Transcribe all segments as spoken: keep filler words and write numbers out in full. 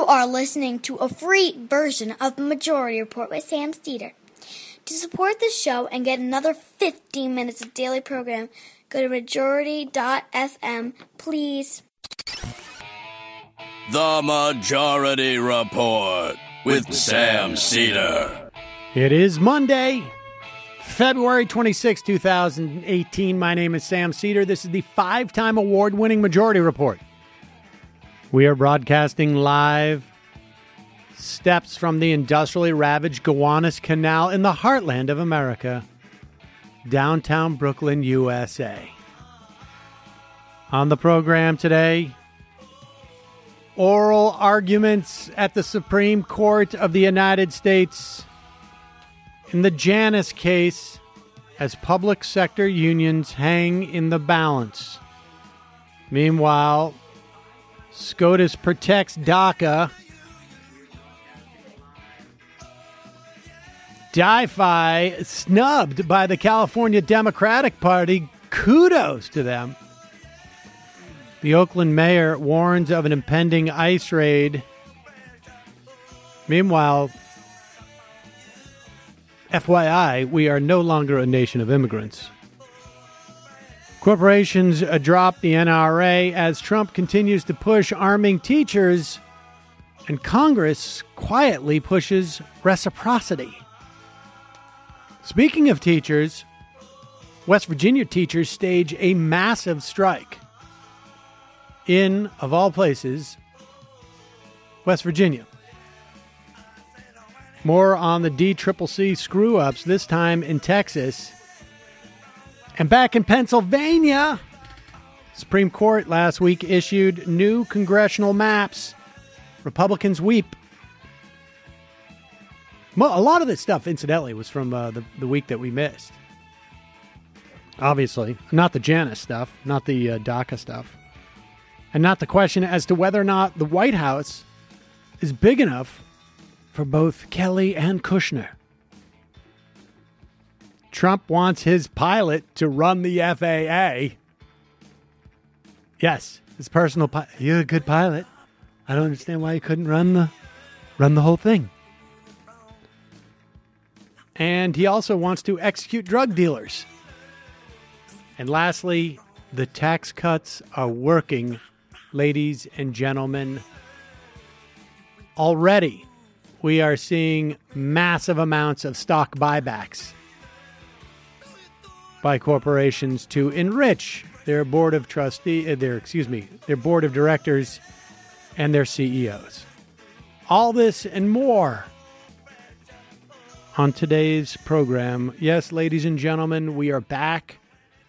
are listening to a free version of Majority Report with Sam Steeder. To support the show and get another fifteen minutes of daily program, go to majority dot f m, please. The Majority Report with Sam Steeder. It is Monday, February twenty-sixth, twenty eighteen. My name is Sam Steeder. This is the five-time award-winning Majority Report. We are broadcasting live steps from the industrially ravaged Gowanus Canal in the heartland of America, downtown Brooklyn, U S A. On the program today, oral arguments at the Supreme Court of the United States in the Janus case as public sector unions hang in the balance. Meanwhile, SCOTUS protects DACA. DiFi snubbed by the California Democratic Party. Kudos to them. The Oakland mayor warns of an impending ICE raid. Meanwhile, F Y I, we are no longer a nation of immigrants. Corporations drop the N R A as Trump continues to push arming teachers, and Congress quietly pushes reciprocity. Speaking of teachers, West Virginia teachers stage a massive strike in, of all places, West Virginia. More on the D C C C screw-ups, this time in Texas. And back in Pennsylvania, Supreme Court last week issued new congressional maps. Republicans weep. A lot of this stuff, incidentally, was from uh, the, the week that we missed. Obviously, not the Janus stuff, not the uh, DACA stuff, and not the question as to whether or not the White House is big enough for both Kelly and Kushner. Trump wants his pilot to run the F A A. Yes, his personal pilot. You're a good pilot. I don't understand why you couldn't run the run the whole thing. And he also wants to execute drug dealers. And lastly, the tax cuts are working, ladies and gentlemen. Already, we are seeing massive amounts of stock buybacks by corporations to enrich their board of trustee, uh, their excuse me, their board of directors and their C E Os. All this and more on today's program. Yes, ladies and gentlemen, we are back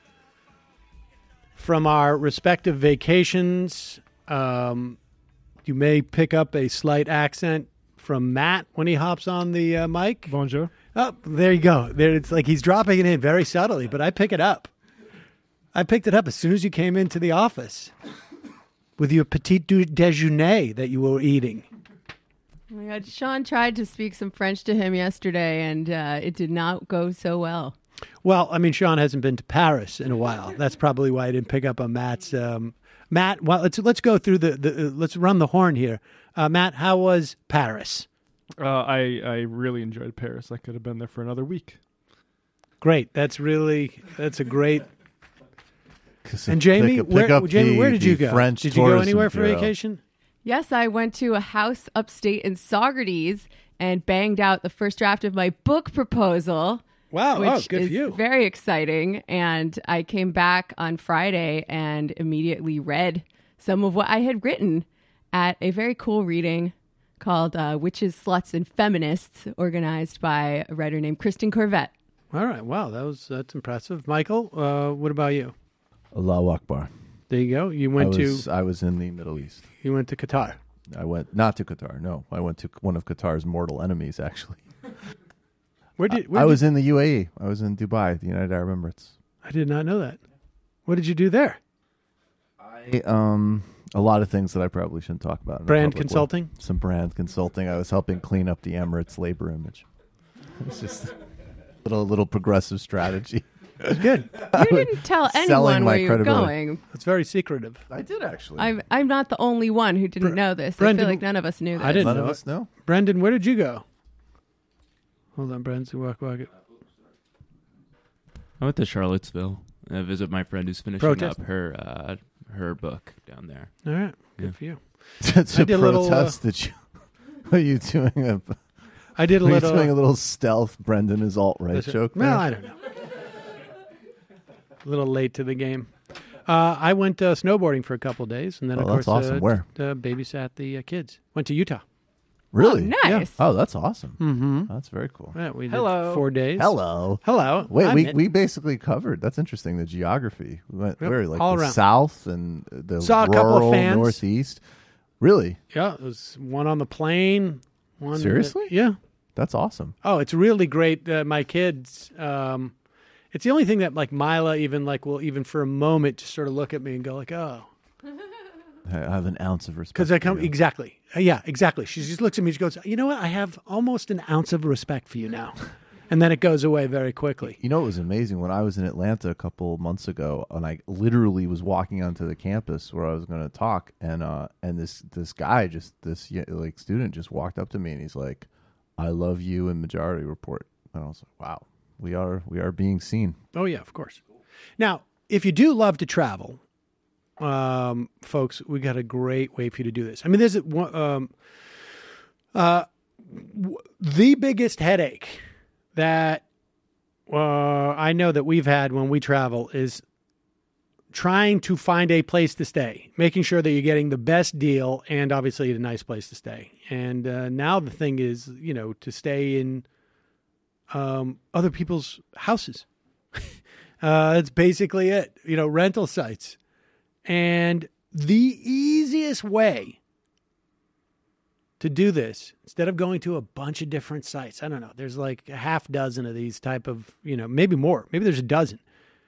from our respective vacations. Um, you may pick up a slight accent from Matt when he hops on the uh, mic. Bonjour. Oh, there you go. There, it's like he's dropping it in very subtly, but I pick it up. I picked it up as soon as you came into the office with your petit déjeuner that you were eating. Oh my God, Sean tried to speak some French to him yesterday, and uh, it did not go so well. Well, I mean, Sean hasn't been to Paris in a while. That's probably why I didn't pick up on Matt's. Um, Matt, well, let's let's go through the, the uh, let's run the horn here. Uh, Matt, how was Paris? Uh, I I really enjoyed Paris. I could have been there for another week. Great. That's really that's a great. And Jamie, pick, pick where, up Jamie, the, where did you the go? French did you go anywhere for bureau. vacation? Yes, I went to a house upstate in Saugerties and banged out the first draft of my book proposal. Wow, which oh, good is for you. Very exciting. And I came back on Friday and immediately read some of what I had written at a very cool reading called uh, Witches, Sluts, and Feminists, organized by a writer named Kristen Corvette. All right. Wow, that was that's impressive. Michael, uh, what about you? Allahu Akbar. There you go. You went I was, to I was in the Middle East. You went to Qatar. I went not to Qatar. No, I went to one of Qatar's mortal enemies. Actually, where did where I, I did, was in the U A E. I was in Dubai, the United Arab Emirates. I did not know that. What did you do there? I um a lot of things that I probably shouldn't talk about. In Brand public consulting. way. Some brand consulting. I was helping clean up the Emirates labor image. It's just a little little progressive strategy. It's good. You didn't tell Selling anyone my where you were credibility. going. It's very secretive. I did actually. I'm I'm not the only one who didn't Bre- know this. I Brendan- feel like none of us knew this. I didn't None know of it. us know. Brendan, where did you go? Hold on, Brendan. Walk, walk. I went to Charlottesville. I visit my friend who's finishing Protest. up her uh, her book down there. All right. Good Yeah. for you. It's I a did a little, protest that you. Are you doing a? I did a Are you little. doing a little stealth Brendan is alt right joke? Well, there? I don't know. A little late to the game. Uh, I went uh, snowboarding for a couple of days, and then Oh, of that's course awesome. uh, Where? uh, babysat the uh, kids. Went to Utah. Really? Oh, nice. Oh, that's awesome. Mm-hmm. That's very cool. Yeah, we did Hello. four days. Hello. Hello. Wait, I'm we, in. we basically covered. That's interesting. The geography. We went Yep, where like all the around. south and the Saw a rural couple of fans. northeast. Really? Yeah, it was one on the plane. One Seriously? yeah. That's awesome. Oh, it's really great. Uh, my kids. Um, it's the only thing that like Mila even like will even for a moment just sort of look at me and go like, oh, I have an ounce of respect. because I for come you. exactly. Uh, yeah, exactly. She just looks at me. She goes, you know what? I have almost an ounce of respect for you now, and then it goes away very quickly. You know, it was amazing when I was in Atlanta a couple months ago, and I literally was walking onto the campus where I was going to talk, and uh, and this this guy, just this yeah, like student, just walked up to me, and he's like, "I love you" in Majority Report, and I was like, "Wow, we are we are being seen." Oh yeah, of course. Now, if you do love to travel, um, folks, we got a great way for you to do this. I mean, there's a- one- um, uh, w- the biggest headache that uh, I know that we've had when we travel is trying to find a place to stay, making sure that you're getting the best deal and obviously a nice place to stay. And uh, now the thing is, you know, to stay in um, other people's houses. uh, that's basically it, you know, rental sites. And the easiest way to do this, instead of going to a bunch of different sites, I don't know, there's like a half dozen of these type of, you know, maybe more, maybe there's a dozen.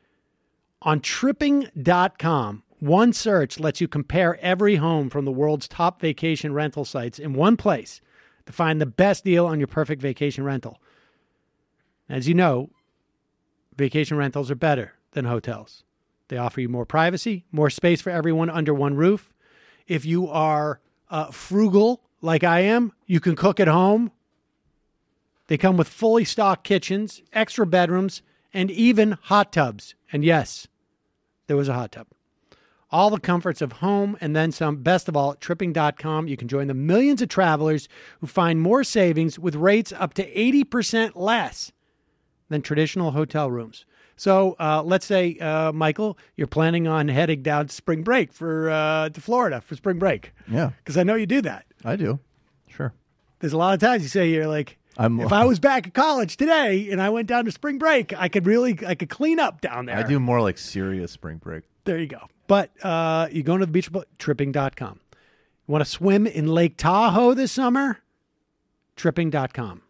On tripping dot com, one search lets you compare every home from the world's top vacation rental sites in one place to find the best deal on your perfect vacation rental. As you know, vacation rentals are better than hotels. They offer you more privacy, more space for everyone under one roof. If you are uh, frugal like I am, you can cook at home. They come with fully stocked kitchens, extra bedrooms, and even hot tubs. And yes, there was a hot tub. All the comforts of home and then some. Best of all, at tripping dot com, you can join the millions of travelers who find more savings with rates up to eighty percent less than traditional hotel rooms. So uh, let's say, uh, Michael, you're planning on heading down to spring break for uh, to Florida for spring break. Yeah, Because I know you do that. I do. Sure. There's a lot of times you say you're like, I'm- if I was back at college today and I went down to spring break, I could really, I could clean up down there. I do more like serious spring break. There you go. But uh, you go to the beach, tripping dot com. You want to swim in Lake Tahoe this summer? tripping dot com.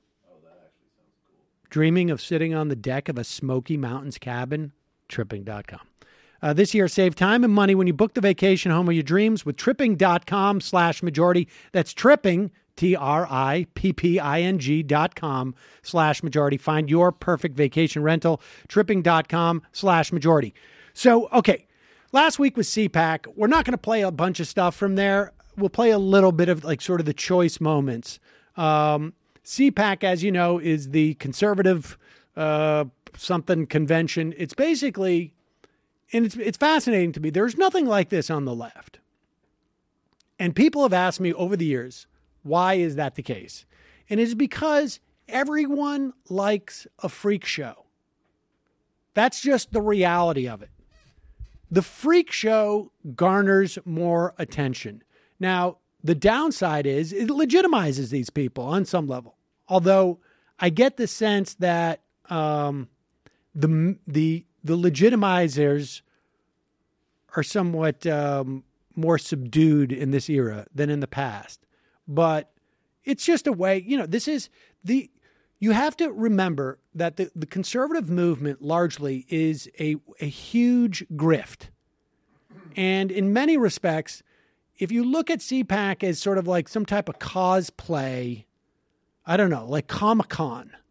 Dreaming of sitting on the deck of a Smoky Mountains cabin? tripping dot com. Uh, this year, save time and money when you book the vacation home of your dreams with tripping dot com slash majority. That's tripping, T R I P P I N G dot com slash majority. Find your perfect vacation rental, tripping dot com slash majority. So, okay, last week was C PAC. We're not going to play a bunch of stuff from there. We'll play a little bit of like sort of the choice moments. Um, C PAC, as you know, is the conservative uh, something convention. It's basically, and it's it's fascinating to me. There's nothing like this on the left. And people have asked me over the years, why is that the case? And it's because everyone likes a freak show. That's just the reality of it. The freak show garners more attention. Now, the downside is it legitimizes these people on some level. Although I get the sense that um, the the the legitimizers are somewhat um, more subdued in this era than in the past. But it's just a way, you know, this is the, you have to remember that the, the conservative movement largely is a, a huge grift. And in many respects, if you look at C PAC as sort of like some type of cosplay, I don't know, like Comic-Con,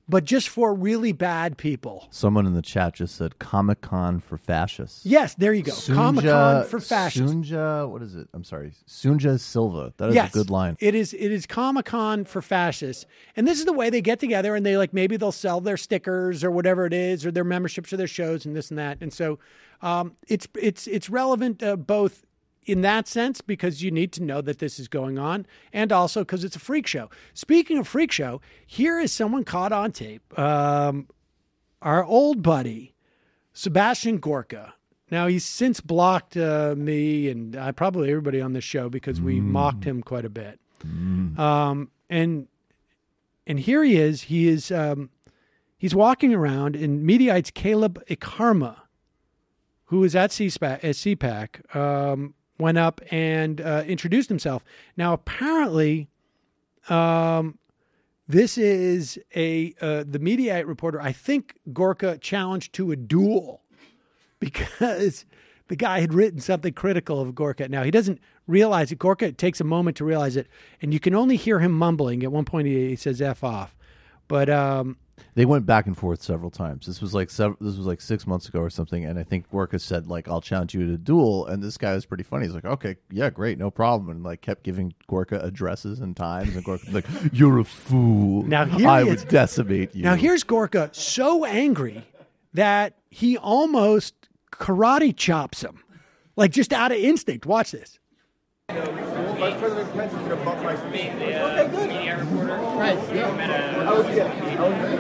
but just for really bad people. Someone in the chat just said Comic Con for fascists. Yes, there you go. Sunja, Comic Con for fascists. Sunja, what is it? I'm sorry. Sunja Silva. That is yes, a good line. It is it is Comic Con for fascists. And this is the way they get together and they like maybe they'll sell their stickers or whatever it is or their memberships or their shows and this and that. And so um, it's it's it's relevant uh, both in that sense because you need to know that this is going on and also because it's a freak show. Speaking of freak show, here is someone caught on tape. Um, our old buddy, Sebastian Gorka. Now, he's since blocked uh, me and uh, probably everybody on this show because we mm. mocked him quite a bit. Mm. Um, and and here he is. He is um, he's walking around, and Mediaite's Caleb Ikarma, who is at C PAC, um, went up and uh, introduced himself. Now, apparently, um, this is a uh, the Mediaite reporter. I think Gorka challenged to a duel because the guy had written something critical of Gorka. Now, he doesn't realize it. Gorka takes a moment to realize it, and you can only hear him mumbling. At one point, he, he says F off. But um, they went back and forth several times. This was like sev- this was like six months ago or something, and I think Gorka said, like, I'll challenge you to a duel, and this guy was pretty funny. He's like, okay, yeah, great, no problem, and like kept giving Gorka addresses and times, and Gorka was like, you're a fool. Now, here I he would is. decimate you. Now, here's Gorka so angry that he almost karate chops him, like just out of instinct. Watch this. Vice President Pence is going to bump my feet. Okay, good. Media reporter. Right, yeah. I was, yeah.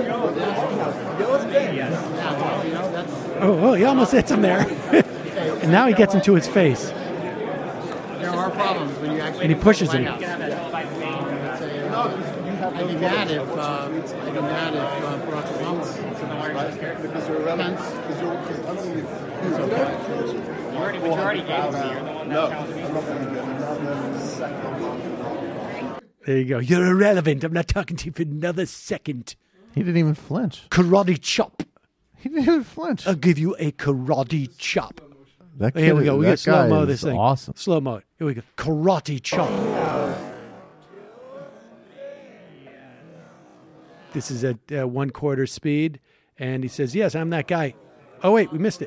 I was Oh, oh, he almost hits him there. And now he gets into his face. There are problems when you actually... And he pushes him. I'd be mad if, uh, I'd be mad if uh, Barack Obama... Because you're irrelevant. Because you're... Because you're... Majority, majority gave it to you. You're the one No, that I'm not going to get another second. There you go. You're irrelevant. I'm not talking to you for another second. He didn't even flinch. Karate chop. He didn't even flinch. I'll give you a karate chop. That Here we go. We that get slow mo guy this is thing. Awesome. Slow mo. Here we go. Karate chop. This is at uh, one quarter speed, and he says, "Yes, I'm that guy." Oh wait, we missed it.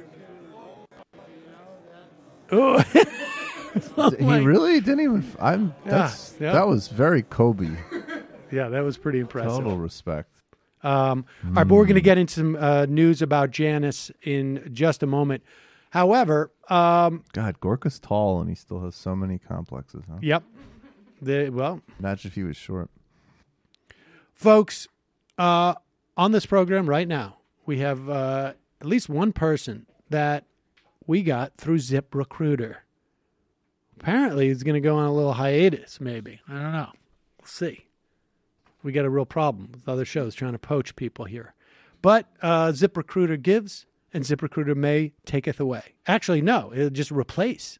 Oh, oh he really didn't even. I'm. That's Yeah, yeah. that was very Kobe. yeah, that was pretty impressive. Total respect. Um, All right, but we're going to get into some uh, news about Janice in just a moment. However, um, God, Gorka's tall and he still has so many complexes. Huh? yep. The, well, Imagine if he was short. folks, uh, on this program right now, we have uh, at least one person that we got through ZipRecruiter. Apparently, he's going to go on a little hiatus, maybe. I don't know. We'll see. We got a real problem with other shows trying to poach people here. But uh, ZipRecruiter gives, and ZipRecruiter may taketh away. Actually, no, it'll just replace.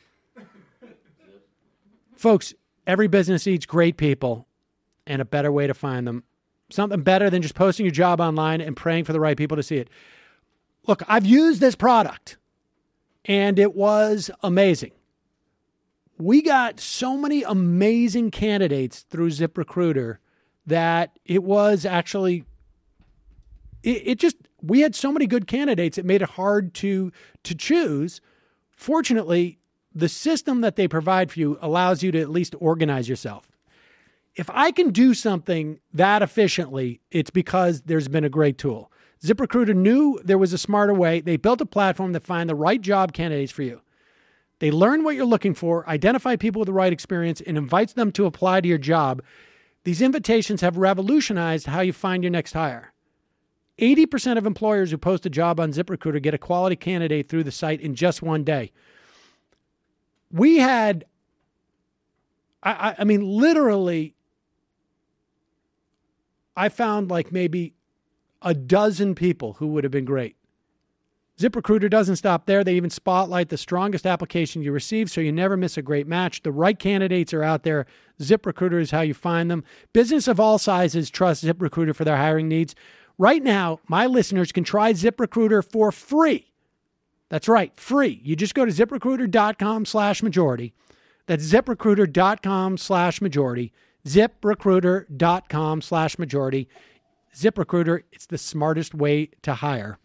Folks, every business needs great people and a better way to find them. Something better than just posting your job online and praying for the right people to see it. Look, I've used this product, and it was amazing. We got so many amazing candidates through ZipRecruiter that it was actually, it, it just, we had so many good candidates, it made it hard to, to choose. Fortunately, the system that they provide for you allows you to at least organize yourself. If I can do something that efficiently, it's because there's been a great tool. ZipRecruiter knew there was a smarter way. They built a platform to find the right job candidates for you. They learn what you're looking for, identify people with the right experience, and invites them to apply to your job. These invitations have revolutionized how you find your next hire. eighty percent of employers who post a job on ZipRecruiter get a quality candidate through the site in just one day. We had, I, I, I mean, literally, I found like maybe a dozen people who would have been great. ZipRecruiter doesn't stop there. They even spotlight the strongest application you receive so you never miss a great match. The right candidates are out there. ZipRecruiter is how you find them. Business of all sizes trust ZipRecruiter for their hiring needs. Right now, my listeners can try ZipRecruiter for free. That's right, free. You just go to ZipRecruiter.com slash majority. That's ZipRecruiter.com slash majority. ZipRecruiter.com slash majority. ZipRecruiter, it's the smartest way to hire.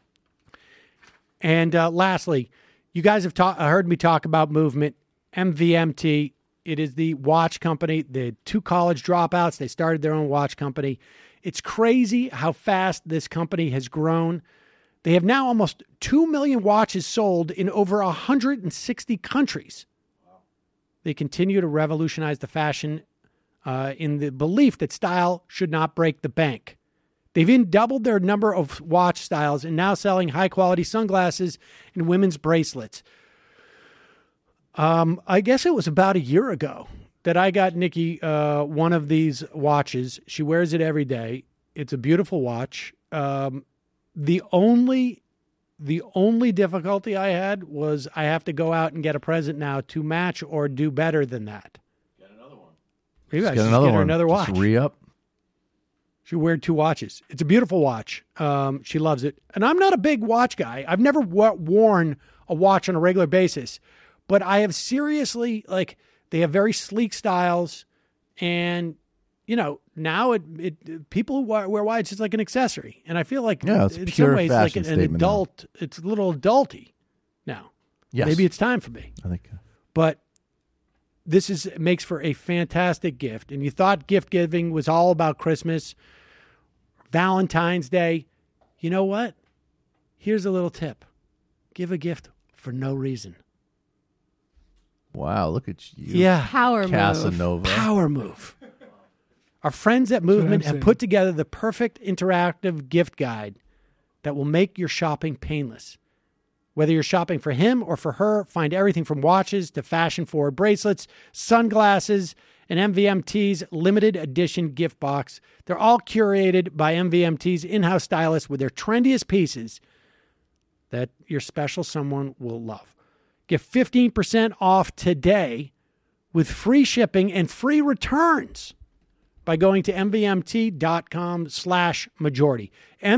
And uh, lastly, you guys have ta- heard me talk about Movement, M V M T. It is the watch company. The two college dropouts, they started their own watch company. It's crazy how fast this company has grown. They have now almost two million watches sold in over one hundred sixty countries. They continue to revolutionize the fashion uh, in the belief that style should not break the bank. They've even doubled their number of watch styles and now selling high-quality sunglasses and women's bracelets. Um, I guess it was about a year ago that I got Nikki uh, one of these watches. She wears it every day. It's a beautiful watch. Um, the only the only difficulty I had was I have to go out and get a present now to match or do better than that. Get another one. Maybe I Just should get another get her one. another watch. Just re-up. She wear two watches. It's a beautiful watch. Um, she loves it. And I'm not a big watch guy. I've never w- worn a watch on a regular basis. But I have seriously, like, they have very sleek styles. And, you know, now it, it people who wear watches, it's like an accessory. And I feel like Yeah, it's in pure some ways like fashion an, an statement now. adult, it's a little adulty now. Yes. Maybe it's time for me. I think. But this is makes for a fantastic gift. And you thought gift giving was all about Christmas, Valentine's Day. You know what? Here's a little tip. Give a gift for no reason. Wow, look at you. Yeah. Power move. Casanova. Power move. Our friends at what I'm Movement have saying. put together the perfect interactive gift guide that will make your shopping painless. Whether you're shopping for him or for her, find everything from watches to fashion-forward bracelets, sunglasses, and M V M T's limited edition gift box. They're all curated by M V M T's in-house stylists with their trendiest pieces that your special someone will love. Get fifteen percent off today with free shipping and free returns by going to mvmt.com slash majority.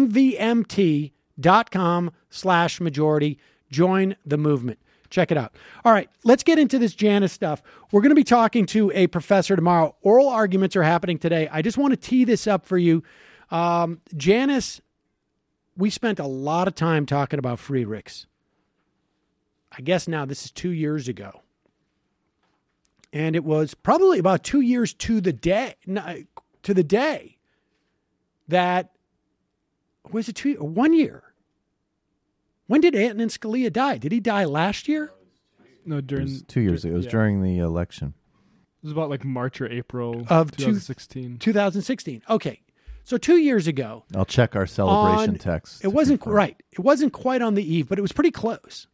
mvmt.com slash majority. Join the movement. Check it out. All right, let's get into this Janice stuff. We're going to be talking to a professor tomorrow. Oral arguments are happening today. I just want to tee this up for you. Um, Janice, we spent a lot of time talking about Friedrichs. I guess now this is two years ago. And it was probably about two years to the day, to the day that, was it two, one year? When did Antonin Scalia die? Did he die last year? No, It during was two years ago. It was yeah. during the election. It was about like March or April Of two- twenty sixteen. twenty sixteen. Okay. So two years ago. I'll check our celebration on- text. It to wasn't confirm. right. It wasn't quite on the eve, but it was pretty close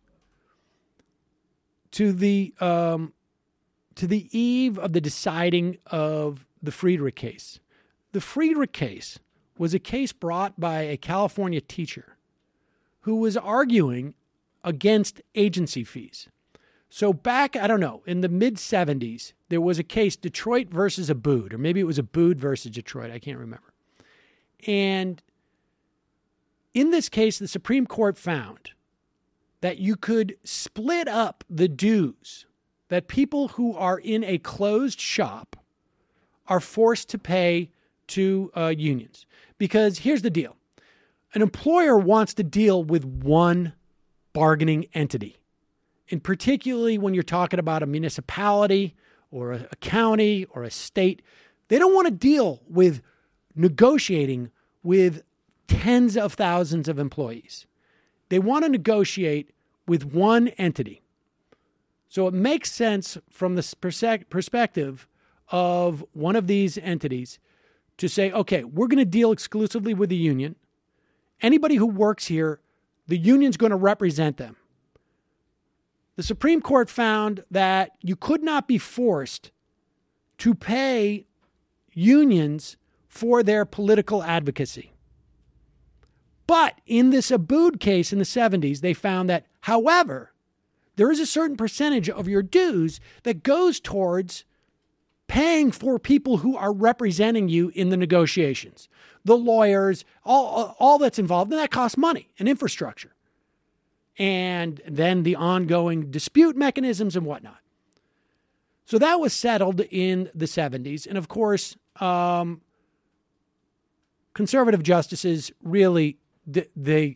to the um, to the eve of the deciding of the Friedrich case. The Friedrich case was a case brought by a California teacher who was arguing against agency fees. So back, I don't know, in the mid seventies, there was a case, Detroit versus Abood, or maybe it was Abood versus Detroit. I can't remember. And in this case, the Supreme Court found that you could split up the dues that people who are in a closed shop are forced to pay to uh, unions. Because here's the deal. An employer wants to deal with one bargaining entity. And particularly when you're talking about a municipality or a, a county or a state, they don't want to deal with negotiating with tens of thousands of employees. They want to negotiate with one entity. So it makes sense from the persec- perspective of one of these entities to say, okay, we're going to deal exclusively with the union. Anybody who works here, the union's going to represent them. The Supreme Court found that you could not be forced to pay unions for their political advocacy. But in this Abood case in the seventies, they found that, however, there is a certain percentage of your dues that goes towards paying for people who are representing you in the negotiations, the lawyers, all, all that's involved, and that costs money and infrastructure. And then the ongoing dispute mechanisms and whatnot. So that was settled in the seventies. And of course, um, conservative justices really, they,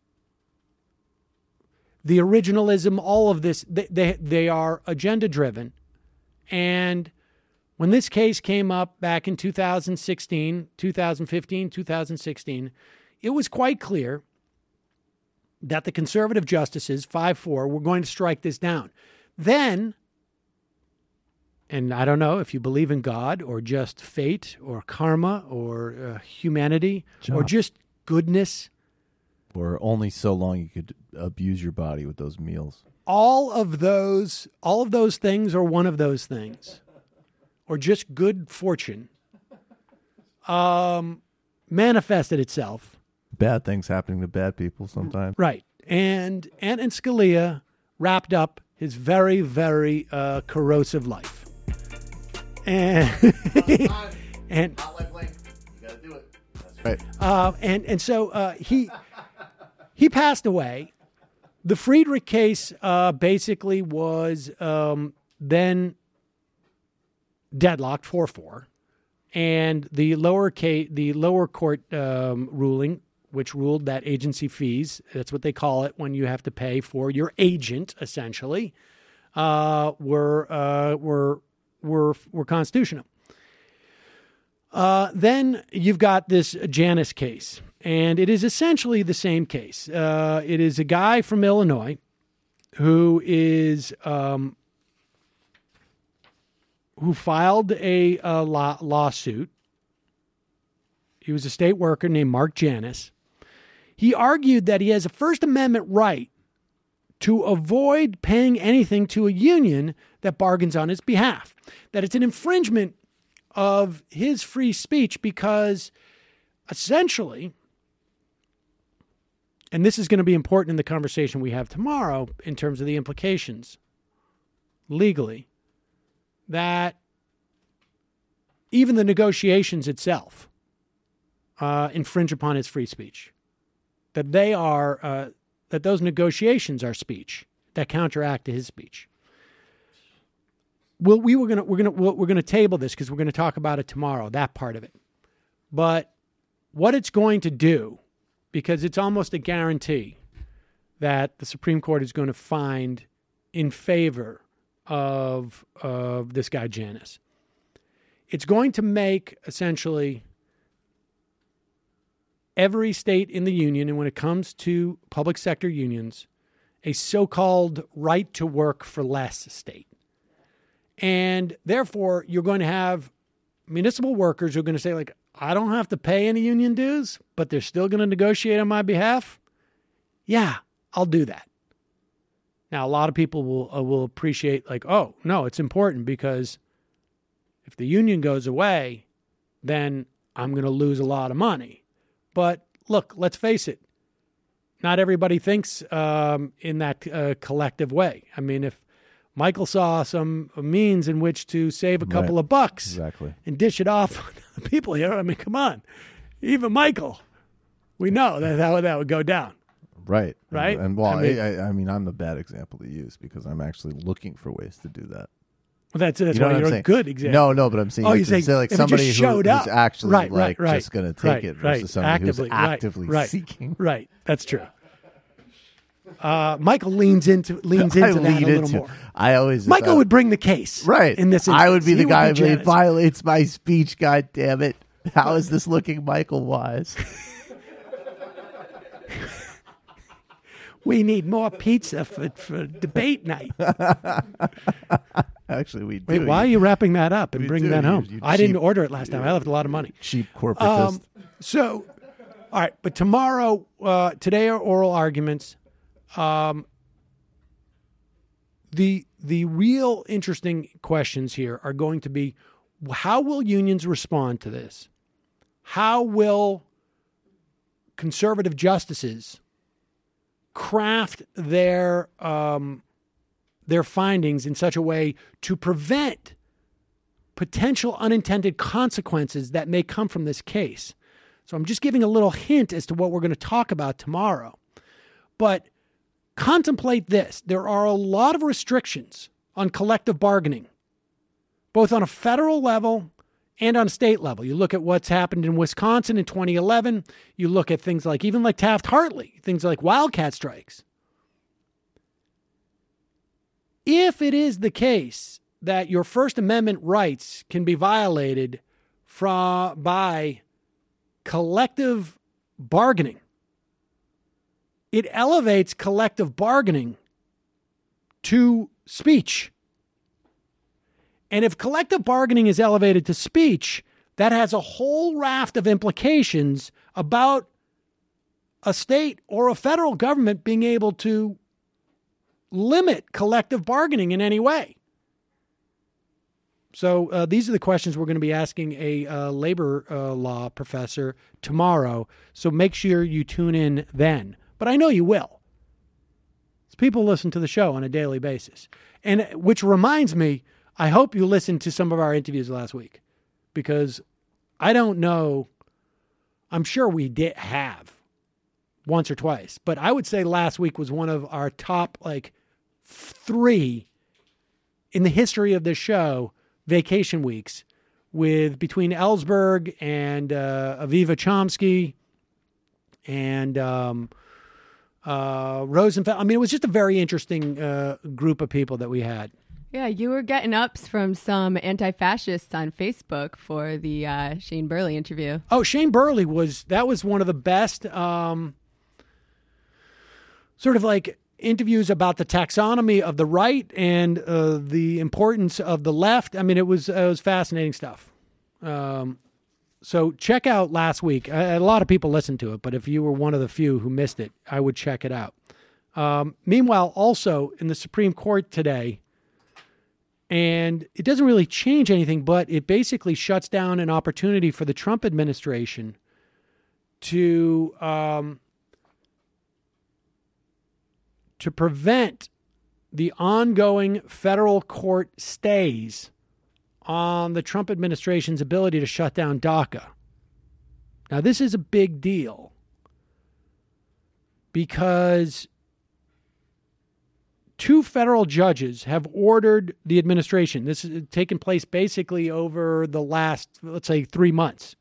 the originalism, all of this, they, they, they are agenda-driven. And when this case came up back in two thousand sixteen, two thousand fifteen, two thousand sixteen, it was quite clear that the conservative justices, five four, were going to strike this down. Then, and I don't know if you believe in God or just fate or karma or uh, humanity Job. or just goodness. Or only so long you could abuse your body with those meals. All of those, all of those things or one of those things, or just good fortune, um, manifested itself. Bad things happening to bad people sometimes. Right. And Antonin Scalia wrapped up his very, very uh, corrosive life. And, and, Right. uh, and, and so uh, he, he passed away. The Friedrich case uh, basically was um, then deadlocked four four. And the lower case, the lower court um, ruling, which ruled that agency fees, that's what they call it when you have to pay for your agent, essentially, uh, were uh, were were were constitutional. Uh, then you've got this Janus case, and it is essentially the same case. Uh, it is a guy from Illinois who is um, who filed a, a law, lawsuit. He was a state worker named Mark Janus. He argued that he has a First Amendment right to avoid paying anything to a union that bargains on his behalf, that it's an infringement of his free speech because essentially, and this is going to be important in the conversation we have tomorrow in terms of the implications legally, that even the negotiations itself uh, infringe upon his free speech. That they are, uh, that those negotiations are speech that counteract to his speech. Well, we were gonna we're gonna we're gonna table this because we're gonna talk about it tomorrow. That part of it, but what it's going to do, because it's almost a guarantee that the Supreme Court is going to find in favor of of this guy Janus. It's going to make essentially every state in the union, and when it comes to public sector unions, a so-called right to work for less state. And therefore, you're going to have municipal workers who are going to say, like, I don't have to pay any union dues, but they're still going to negotiate on my behalf. Yeah, I'll do that. Now, a lot of people will uh, will appreciate, like, oh, no, it's important because if the union goes away, then I'm going to lose a lot of money. But look, let's face it. Not everybody thinks um, in that uh, collective way. I mean, if Michael saw some means in which to save a couple Right. of bucks Exactly. and dish it off on the people here, I mean, come on. Even Michael, we know that how that would go down. Right. Right? And, and well, I I mean- I, I mean, I'm the bad example to use because I'm actually looking for ways to do that. Well, that's that's You know why what I'm you're a saying? good example. No, no, but I'm saying, Oh, like, you to say, say like if it somebody just who, showed who's up. actually Right, right, like right. just going to take Right, it versus right. somebody Actively, who's right, actively right, seeking. Right, that's true. Uh, Michael leans into leans I into that lean a little into- more. I always Michael uh, would bring the case, right in this I would instance. be the He guy would be who Janus. violates my speech. God damn it! How is this looking, Michael Wise? We need more pizza for, for debate night. Actually, we do. Wait, why are you wrapping that up and We bringing do. that You- home? you I didn't cheap- order it last time. I left a lot of money. Cheap corporatist. Um, so, all right, but tomorrow, uh, today are oral arguments. Um, the the real interesting questions here are going to be, how will unions respond to this? How will conservative justices craft their um, their findings in such a way to prevent potential unintended consequences that may come from this case? So I'm just giving a little hint as to what we're going to talk about tomorrow. But contemplate this. There are a lot of restrictions on collective bargaining, both on a federal level and on state level. You look at what's happened in Wisconsin in twenty eleven. You look at things like, even like Taft-Hartley, things like wildcat strikes. If it is the case that your First Amendment rights can be violated from, by collective bargaining, it elevates collective bargaining to speech. And if collective bargaining is elevated to speech, that has a whole raft of implications about a state or a federal government being able to limit collective bargaining in any way. So uh, these are the questions we're going to be asking a uh, labor uh, law professor tomorrow. So make sure you tune in then. But I know you will. People listen to the show on a daily basis. And which reminds me, I hope you listened to some of our interviews last week, because I don't know, I'm sure we did have once or twice, but I would say last week was one of our top like three in the history of this show vacation weeks, with between Ellsberg and uh, Aviva Chomsky and um, uh, Rosenfeld. I mean, it was just a very interesting uh, group of people that we had. Yeah, you were getting ups from some anti-fascists on Facebook for the uh, Shane Burley interview. Oh, Shane Burley was, that was one of the best um, sort of like interviews about the taxonomy of the right and uh, the importance of the left. I mean, it was, it was fascinating stuff. Um, so check out last week. A, a lot of people listened to it, but if you were one of the few who missed it, I would check it out. Um, meanwhile, also in the Supreme Court today, and it doesn't really change anything, but it basically shuts down an opportunity for the Trump administration to um, to prevent the ongoing federal court stays on the Trump administration's ability to shut down DACA. Now, this is a big deal because two federal judges have ordered the administration, this has taken place basically over the last, let's say, three months,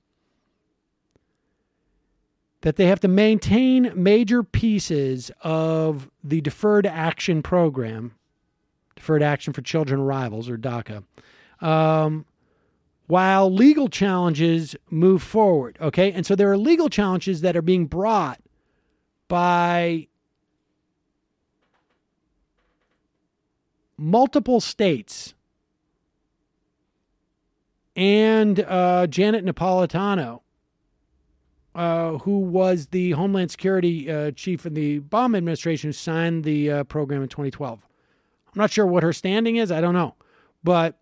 that they have to maintain major pieces of the Deferred Action Program, Deferred Action for Children Arrivals, or DACA, um, while legal challenges move forward, okay? And so there are legal challenges that are being brought by multiple states and uh, Janet Napolitano, uh, who was the Homeland Security uh, chief in the Obama administration who signed the uh, program in twenty twelve. I'm not sure what her standing is. I don't know. But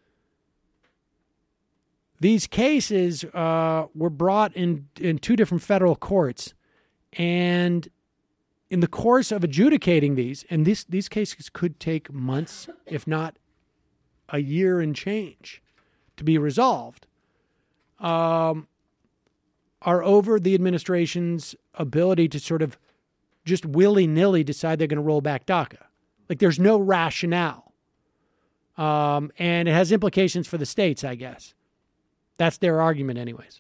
these cases uh, were brought in, in two different federal courts. And in the course of adjudicating these, and this, these cases could take months, if not a year and change, to be resolved, um, are over the administration's ability to sort of just willy-nilly decide they're going to roll back DACA. Like, there's no rationale. Um, and it has implications for the states, I guess. That's their argument anyways.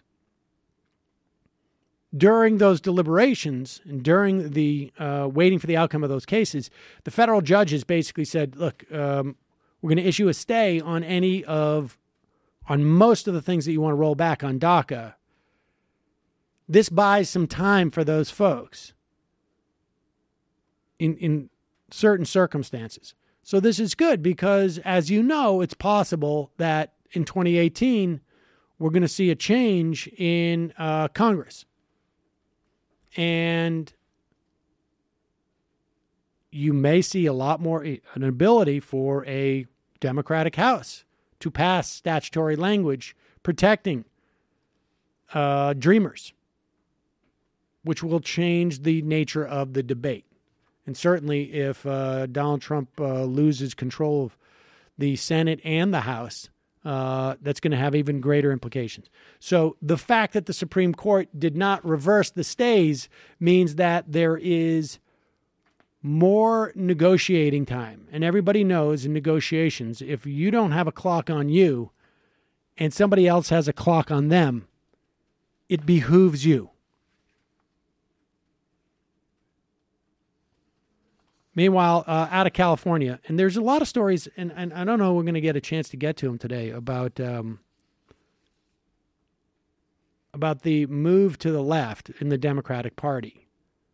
During those deliberations and during the uh, waiting for the outcome of those cases, the federal judges basically said, look, um, we're going to issue a stay on any of, on most of the things that you want to roll back on DACA. This buys some time for those folks in, in certain circumstances. So this is good because, as you know, it's possible that in twenty eighteen, we're going to see a change in uh, Congress. And you may see a lot more, an ability for a Democratic House to pass statutory language protecting uh, Dreamers, which will change the nature of the debate. And certainly if uh, Donald Trump uh, loses control of the Senate and the House, Uh, that's going to have even greater implications. So the fact that the Supreme Court did not reverse the stays means that there is more negotiating time. And everybody knows in negotiations, if you don't have a clock on you and somebody else has a clock on them, it behooves you. Meanwhile, uh, out of California, and there's a lot of stories, and, and I don't know if we're going to get a chance to get to them today, about um, about the move to the left in the Democratic Party.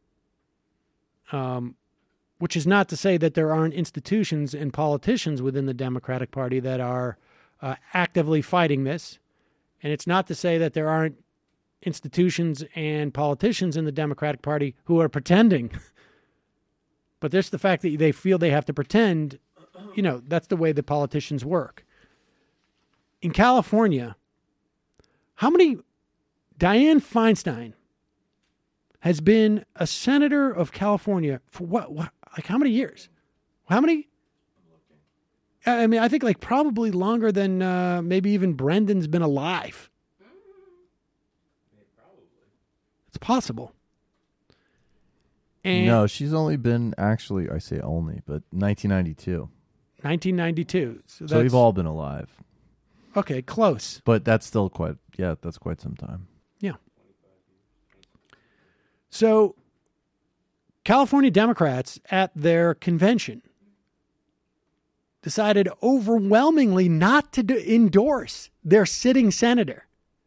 Um, which is not to say that there aren't institutions and politicians within the Democratic Party that are uh, actively fighting this. And it's not to say that there aren't institutions and politicians in the Democratic Party who are pretending. But there's the fact that they feel they have to pretend, you know, that's the way the politicians work. In California, how many, Dianne Feinstein has been a senator of California for what, what like how many years? How many? I mean, I think like probably longer than uh, maybe even Brendan's been alive. It's possible. And no, she's only been, actually, I say only, but nineteen ninety-two. nineteen ninety-two. So, so we've all been alive. Okay, close. But that's still quite, yeah, that's quite some time. Yeah. So California Democrats at their convention decided overwhelmingly not to do, endorse their sitting senator.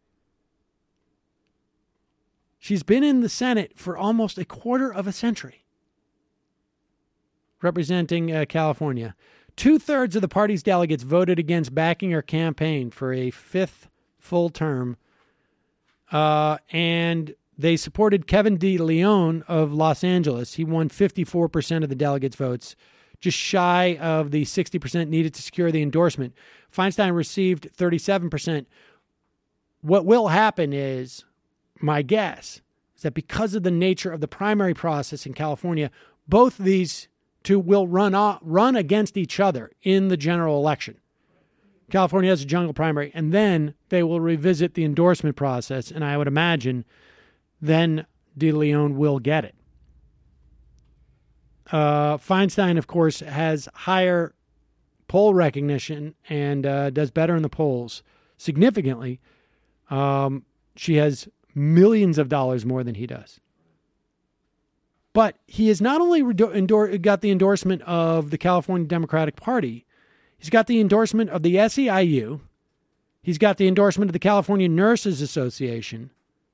She's been in the Senate for almost a quarter of a century, representing uh, California. Two-thirds of the party's delegates voted against backing her campaign for a fifth full term, uh, and they supported Kevin De Leon of Los Angeles. He won fifty-four percent of the delegates' votes, just shy of the sixty percent needed to secure the endorsement. Feinstein received thirty-seven percent. What will happen is, my guess is that because of the nature of the primary process in California, both these two will run off, run against each other in the general election. California has a jungle primary, and then they will revisit the endorsement process, and I would imagine then De Leon will get it. Uh, Feinstein, of course, has higher poll recognition and uh, does better in the polls significantly. Um, she has millions of dollars more than he does. But he has not only endor- got the endorsement of the California Democratic Party, he's got the endorsement of the S E I U, he's got the endorsement of the California Nurses Association.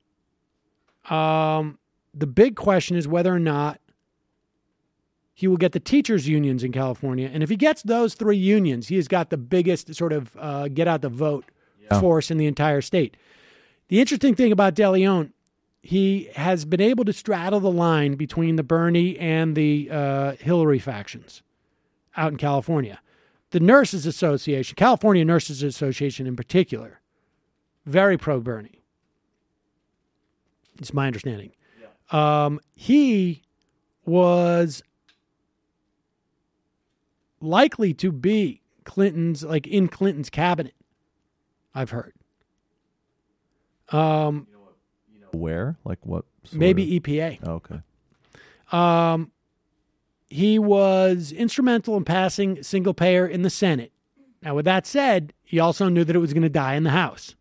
Um, the big question is whether or not he will get the teachers' unions in California. And if he gets those three unions, he has got the biggest sort of uh, get out the vote yeah. force in the entire state. The interesting thing about De Leon, he has been able to straddle the line between the Bernie and the uh, Hillary factions out in California. The Nurses Association, California Nurses Association in particular, very pro-Bernie. It's my understanding. Yeah. Um, he was likely to be Clinton's, like in Clinton's cabinet, I've heard. Um, you know what, you know where? Like what? Maybe of? E P A. Oh, okay. Um, he was instrumental in passing single payer in the Senate. Now, with that said, he also knew that it was going to die in the House.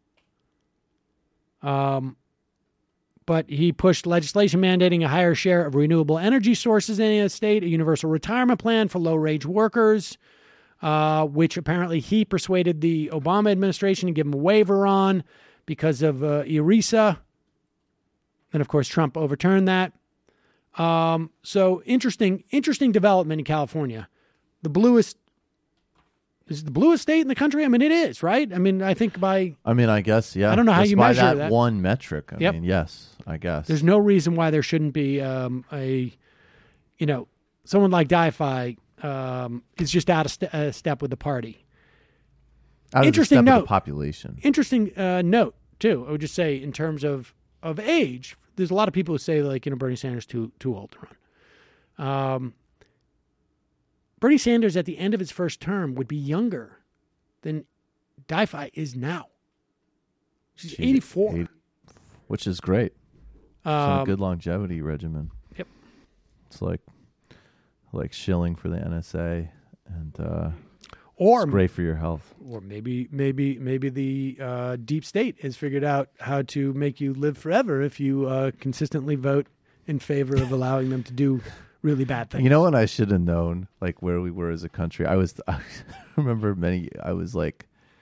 Um, but he pushed legislation mandating a higher share of renewable energy sources in the state, a universal retirement plan for low-wage workers, uh, which apparently he persuaded the Obama administration to give him a waiver on because of uh, ERISA. And, of course, Trump overturned that. Um, so interesting, interesting development in California. The bluest, is it the bluest state in the country? I mean, it is, right? I mean, I think by... I mean, I guess, yeah. I don't know how Just you by measure that, that. one metric. I Yep. mean, yes, I guess. There's no reason why there shouldn't be um, a, you know, someone like Di-Fi um, is just out of st- uh, step with the party. Out of Interesting the step note. of the population. Interesting uh, note, too. I would just say in terms of, of age, there's a lot of people who say, like, you know, Bernie Sanders too too old to run. Um, Bernie Sanders at the end of his first term would be younger than Di-Fi is now. She's She's eighty-four. eighty, which is great. Um, Some good longevity regimen. Yep. It's like like shilling for the N S A and uh, Or It's great for your health. Or maybe, maybe, maybe the uh, deep state has figured out how to make you live forever if you uh, consistently vote in favor of allowing them to do really bad things. You know what I should have known, like where we were as a country? I was, I remember many, I was like,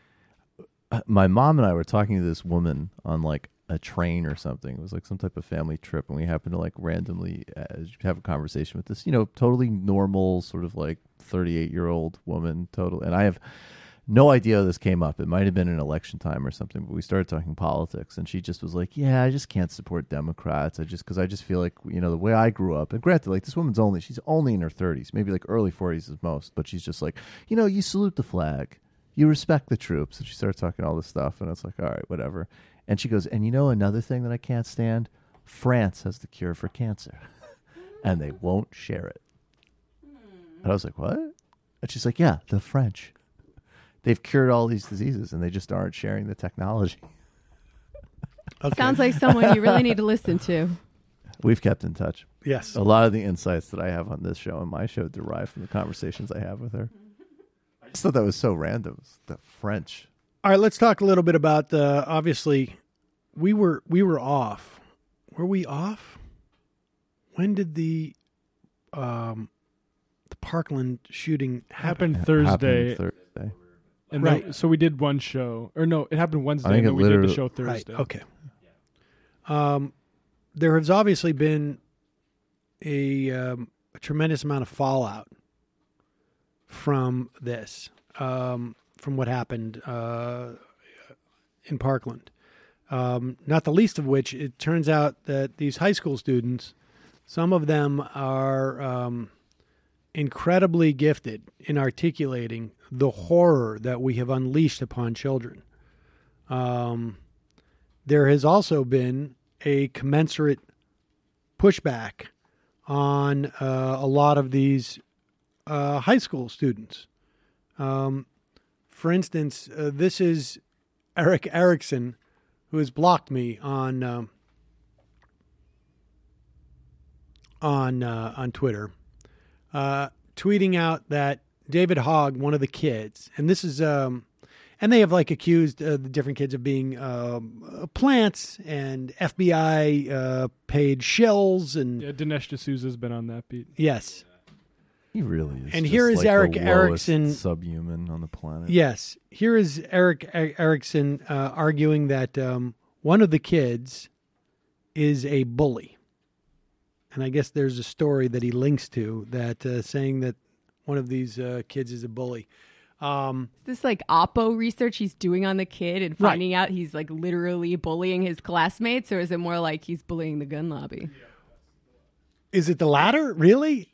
my mom and I were talking to this woman on like a train or something. It was like some type of family trip, and we happened to like randomly uh, have a conversation with this, you know, totally normal sort of like thirty-eight year old woman, total. And I have no idea how this came up. It might have been an election time or something, but we started talking politics, and she just was like, yeah, I just can't support Democrats. I just, because I just feel like, you know, the way I grew up, and granted, like this woman's only, she's only in her thirties, maybe like early forties is most, but she's just like, you know, you salute the flag, you respect the troops. And she started talking all this stuff, and it's like, all right, whatever. And she goes, and you know another thing that I can't stand? France has the cure for cancer, and they won't share it. And I was like, what? And she's like, yeah, the French. They've cured all these diseases, and they just aren't sharing the technology. Okay. Sounds like someone you really need to listen to. We've kept in touch. Yes. A lot of the insights that I have on this show and my show derive from the conversations I have with her. I just thought that was so random. The French. All right, let's talk a little bit about uh, obviously we were we were off. Were we off? When did the um, the Parkland shooting happen? Happened Thursday. Happened Thursday. And right. then, so we did one show, or no, it happened Wednesday. I think and then it we did literally- the show Thursday. Right. Okay. Um, there has obviously been a, um, a tremendous amount of fallout from this, um, from what happened uh, in Parkland. Um, not the least of which, it turns out that these high school students, some of them are um, incredibly gifted in articulating the horror that we have unleashed upon children. Um, there has also been a commensurate pushback on uh, a lot of these uh, high school students. Um, for instance, uh, this is Eric Erickson, who has blocked me on um, on uh, on Twitter, uh, tweeting out that David Hogg, one of the kids, and this is, um, and they have like accused uh, the different kids of being um, plants and F B I uh, paid shills, and Yeah, Dinesh D'Souza's been on that beat. yes, He really is. And just here is like Eric the Erickson- lowest subhuman on the planet. yes. Here is Eric E- Erickson uh, arguing that um, one of the kids is a bully, and I guess there's a story that he links to that uh, saying that one of these uh, kids is a bully. Um, Is this like Oppo research he's doing on the kid and Right. finding out he's like literally bullying his classmates, or is it more like he's bullying the gun lobby? Is it the latter? Really?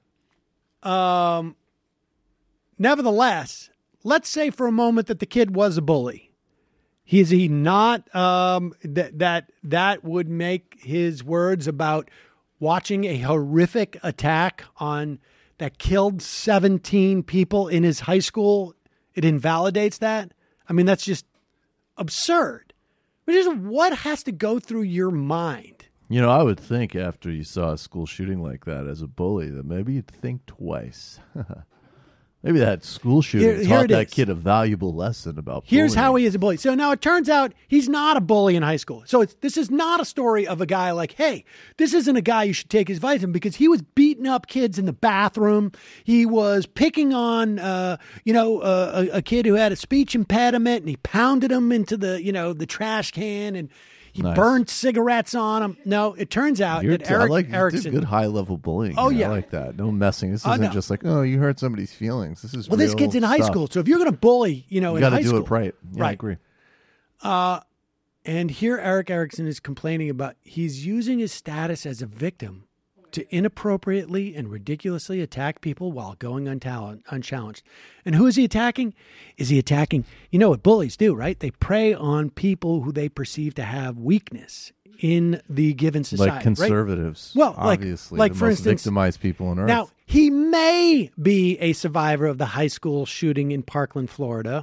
Um, nevertheless, let's say for a moment that the kid was a bully. Is he not, um, that, that, that would make his words about watching a horrific attack on that killed seventeen people in his high school, it invalidates that? I mean, that's just absurd. Which is what has to go through your mind? You know, I would think after you saw a school shooting like that as a bully that maybe you'd think twice. Maybe that school shooting Here- here taught it that is. kid a valuable lesson about Here's bullying. how he is a bully. So now it turns out he's not a bully in high school. So it's, this is not a story of a guy like, hey, this isn't a guy you should take his advice from, because he was beating up kids in the bathroom. He was picking on, uh, you know, uh, a, a kid who had a speech impediment, and he pounded him into the, you know, the trash can, and he Nice. burned cigarettes on him. No, it turns out You're that t- I Eric like you did Erickson. good high level bullying. Oh, here. yeah. I like that. No messing. This Oh, isn't no. just like, oh, you hurt somebody's feelings. This is Well, this real kid's in high stuff. school, so if you're going to bully, you know, You in got high to do school, it right. Yeah, I Right. agree. Uh, and here Eric Erickson is complaining about he's using his status as a victim to inappropriately and ridiculously attack people while going untal- unchallenged. And who is he attacking? Is he attacking, you know what bullies do, right? They prey on people who they perceive to have weakness in the given society. Like conservatives. Well, like- obviously, like the for most instance- victimized people on earth. Right? Now, he may be a survivor of the high school shooting in Parkland, Florida.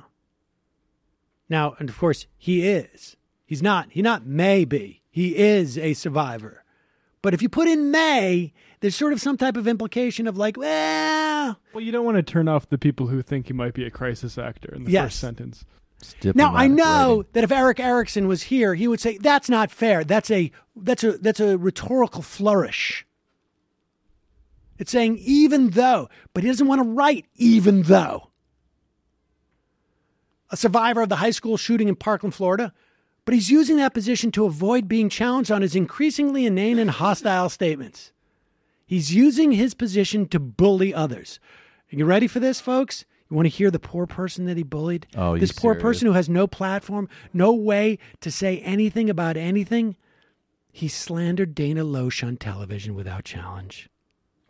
Now, and of course, he is. He's not. He not may be. He is a survivor. But if you put in may, there's sort of some type of implication of like, well... Well, you don't want to turn off the people who think you might be a crisis actor in the Yes. first sentence. Now, I know writing. that if Eric Erickson was here, he would say, that's not fair. That's a that's a that's a rhetorical flourish. It's saying even though, but he doesn't want to write even though. A survivor of the high school shooting in Parkland, Florida, but he's using that position to avoid being challenged on his increasingly inane and hostile statements. He's using his position to bully others. Are you ready for this, folks? You want to hear the poor person that he bullied? Oh, you This poor serious? person who has no platform, no way to say anything about anything. He slandered Dana Loesch on television without challenge. Oh,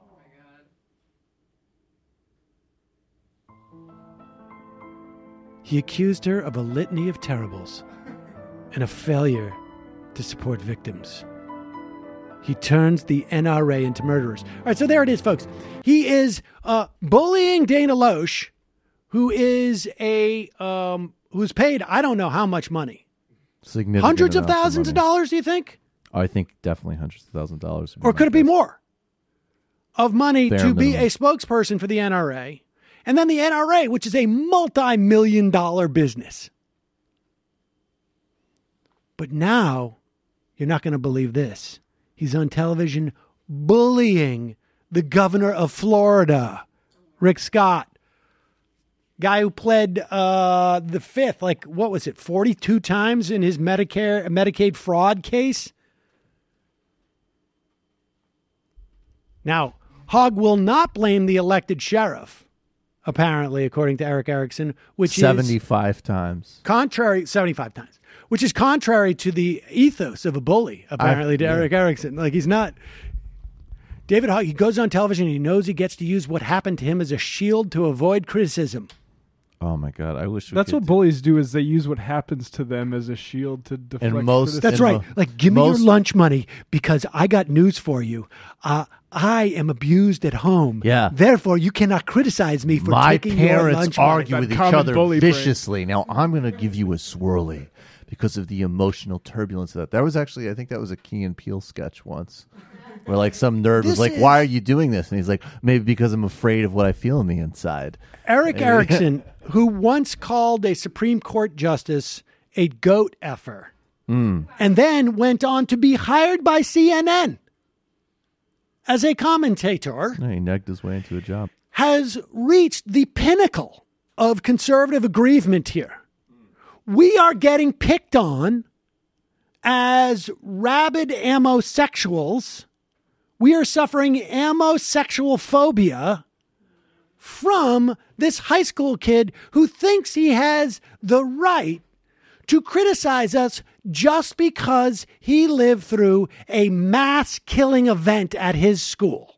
my God. He accused her of a litany of terribles and a failure to support victims. He turns the N R A into murderers. All right, so there it is, folks. He is uh, bullying Dana Loesch, who is a um, who's paid I don't know how much money, Significant hundreds of amounts thousands of, money. dollars. Do you think, I think definitely hundreds of thousands of dollars. or could it be more, of money Bare to be minimum. a spokesperson for the N R A, and then the N R A, which is a multi-million dollar business. But now, you're not going to believe this. He's on television bullying the governor of Florida, Rick Scott, guy who pled uh, the fifth, like, what was it, forty-two times in his Medicare Medicaid fraud case? Now, Hogg will not blame the elected sheriff, apparently, according to Eric Erickson, which is seventy-five times. contrary, seventy-five times, which is contrary to the ethos of a bully, apparently, I- to yeah. Eric Erickson. Like, he's not. David Hogg, he goes on television and he knows he gets to use what happened to him as a shield to avoid criticism. Oh my God! I wish we That's could what bullies do, is they use what happens to them as a shield to deflect most- criticism. That's And right. mo- Like, give me most- your lunch money because I got news for you. Uh, I am abused at home. Yeah. Therefore, you cannot criticize me for My taking your parents lunch money. argue That with each common other bully brain. viciously. Now I'm going to give you a swirly because of the emotional turbulence of that. That was actually, I think that was a Key and Peele sketch once, where like some nerd This was like, is- "Why are you doing this?" And he's like, "Maybe because I'm afraid of what I feel on the inside." Eric And- Erickson, who once called a Supreme Court justice a goat effer, and then went on to be hired by C N N as a commentator, No, he negged his way into a job. has reached the pinnacle of conservative aggrievement here. We are getting picked on as rabid ammosexuals. We are suffering ammosexual phobia from this high school kid who thinks he has the right to criticize us just because he lived through a mass killing event at his school.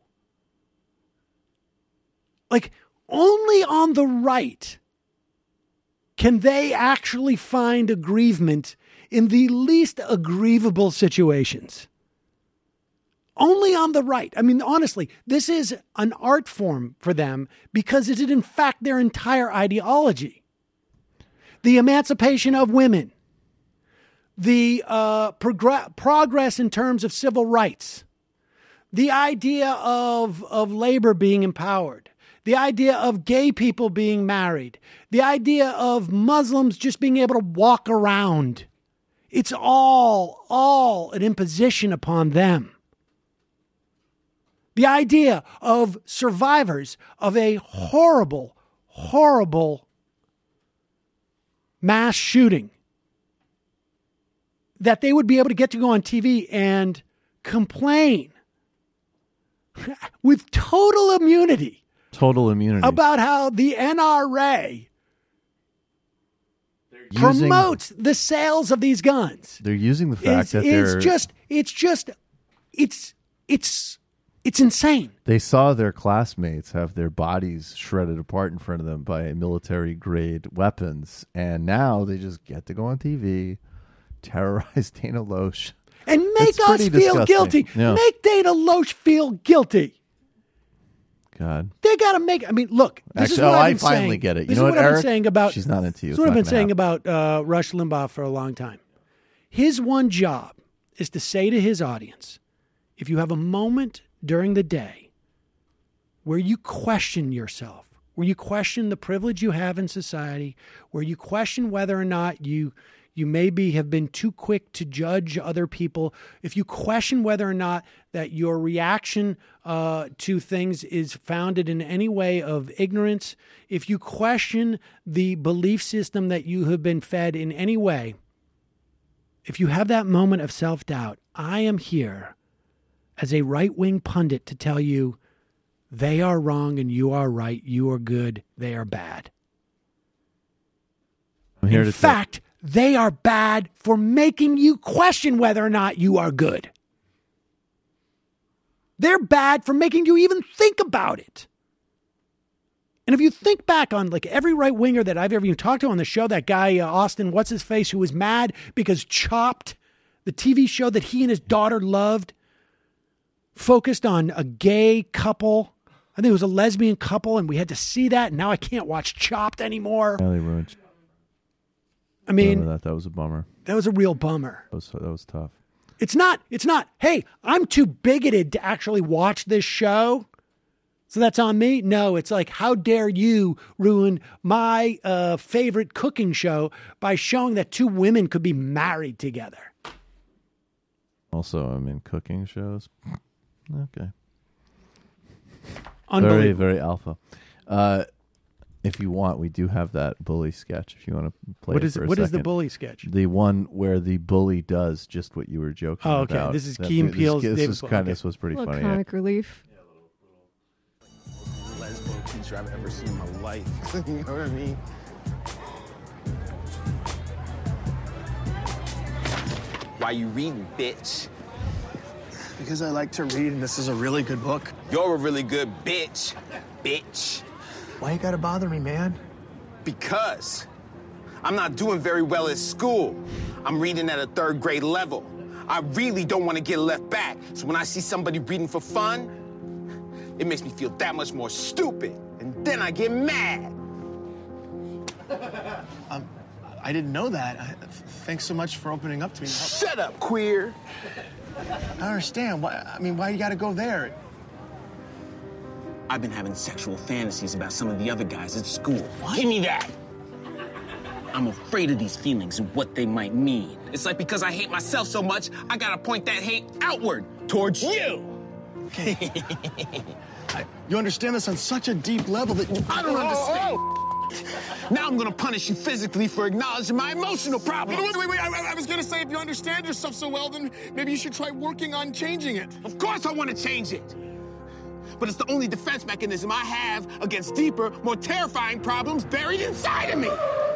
Like, only on the right can they actually find aggrievement in the least aggrievable situations. Only on the right. I mean, honestly, this is an art form for them because it is, in fact, their entire ideology. The emancipation of women, the uh, progr- progress in terms of civil rights, the idea of, of labor being empowered, the idea of gay people being married, the idea of Muslims just being able to walk around. It's all, all an imposition upon them. The idea of survivors of a horrible, horrible mass shooting, that they would be able to get to go on T V and complain with total immunity Total immunity. about how the N R A Using- promotes the sales of these guns. They're using the fact It's, that it's they're just, it's just, it's, it's, it's insane. they saw their classmates have their bodies shredded apart in front of them by military grade weapons, and now they just get to go on T V, terrorize Dana Loesch. And make It's us pretty feel disgusting. guilty. Yeah. Make Dana Loesch feel guilty. God. They got to make. I mean, look. This is Actually, what oh, I've I been finally saying. get it. You This know is what, what I've Eric? been saying about. She's not into you. This is It's what I've not been gonna saying happen. about uh, Rush Limbaugh for a long time. His one job is to say to his audience, if you have a moment during the day where you question yourself, where you question the privilege you have in society, where you question whether or not you you maybe have been too quick to judge other people, if you question whether or not that your reaction uh, to things is founded in any way of ignorance, if you question the belief system that you have been fed in any way, if you have that moment of self-doubt, I am here as a right-wing pundit to tell you they are wrong and you are right, you are good, they are bad. I'm here in to fact, t- they are bad for making you question whether or not you are good. They're bad for making you even think about it. And if you think back on like every right winger that I've ever even talked to on the show, that guy, uh, Austin, what's his face, who was mad because Chopped, the T V show that he and his daughter loved, focused on a gay couple. I think it was a lesbian couple, and we had to see that. And now I can't watch Chopped anymore. Yeah, they ruined. I mean, that that was a bummer. That was a real bummer. That was that was tough. It's not. It's not. Hey, I'm too bigoted to actually watch this show, so that's on me. No, it's like, how dare you ruin my uh, favorite cooking show by showing that two women could be married together. Also, I mean, cooking shows. Okay. Unbelievable. Very, very alpha. Uh, if you want, we do have that bully sketch. If you want to play what it is for a what second. is the bully sketch? The one where the bully does just what you were joking Oh, okay. about. This is That- Key and this- Peele's This, David was Blaine. kind of Okay. this was pretty A little funny. comic relief. Lesbo teacher I've ever seen in my life. You know what I mean? Why you reading, bitch? Because I like to read, and this is a really good book. You're a really good bitch, bitch. Why you gotta bother me, man? Because I'm not doing very well at school. I'm reading at a third grade level. I really don't want to get left back. So when I see somebody reading for fun, it makes me feel that much more stupid. And then I get mad. Um, I didn't know that. I, thanks so much for opening up to me. Shut up, queer. I don't understand. Why, I mean, why you gotta go there? I've been having sexual fantasies about some of the other guys at school. What? Give me that. I'm afraid of these feelings and what they might mean. It's like because I hate myself so much, I gotta point that hate outward towards you. Okay. I, you understand this on such a deep level that you, I don't understand. Now I'm gonna punish you physically for acknowledging my emotional problems. Wait, wait, wait. I, I was gonna say, if you understand yourself so well, then maybe you should try working on changing it. Of course I want to change it. But it's the only defense mechanism I have against deeper, more terrifying problems buried inside of me.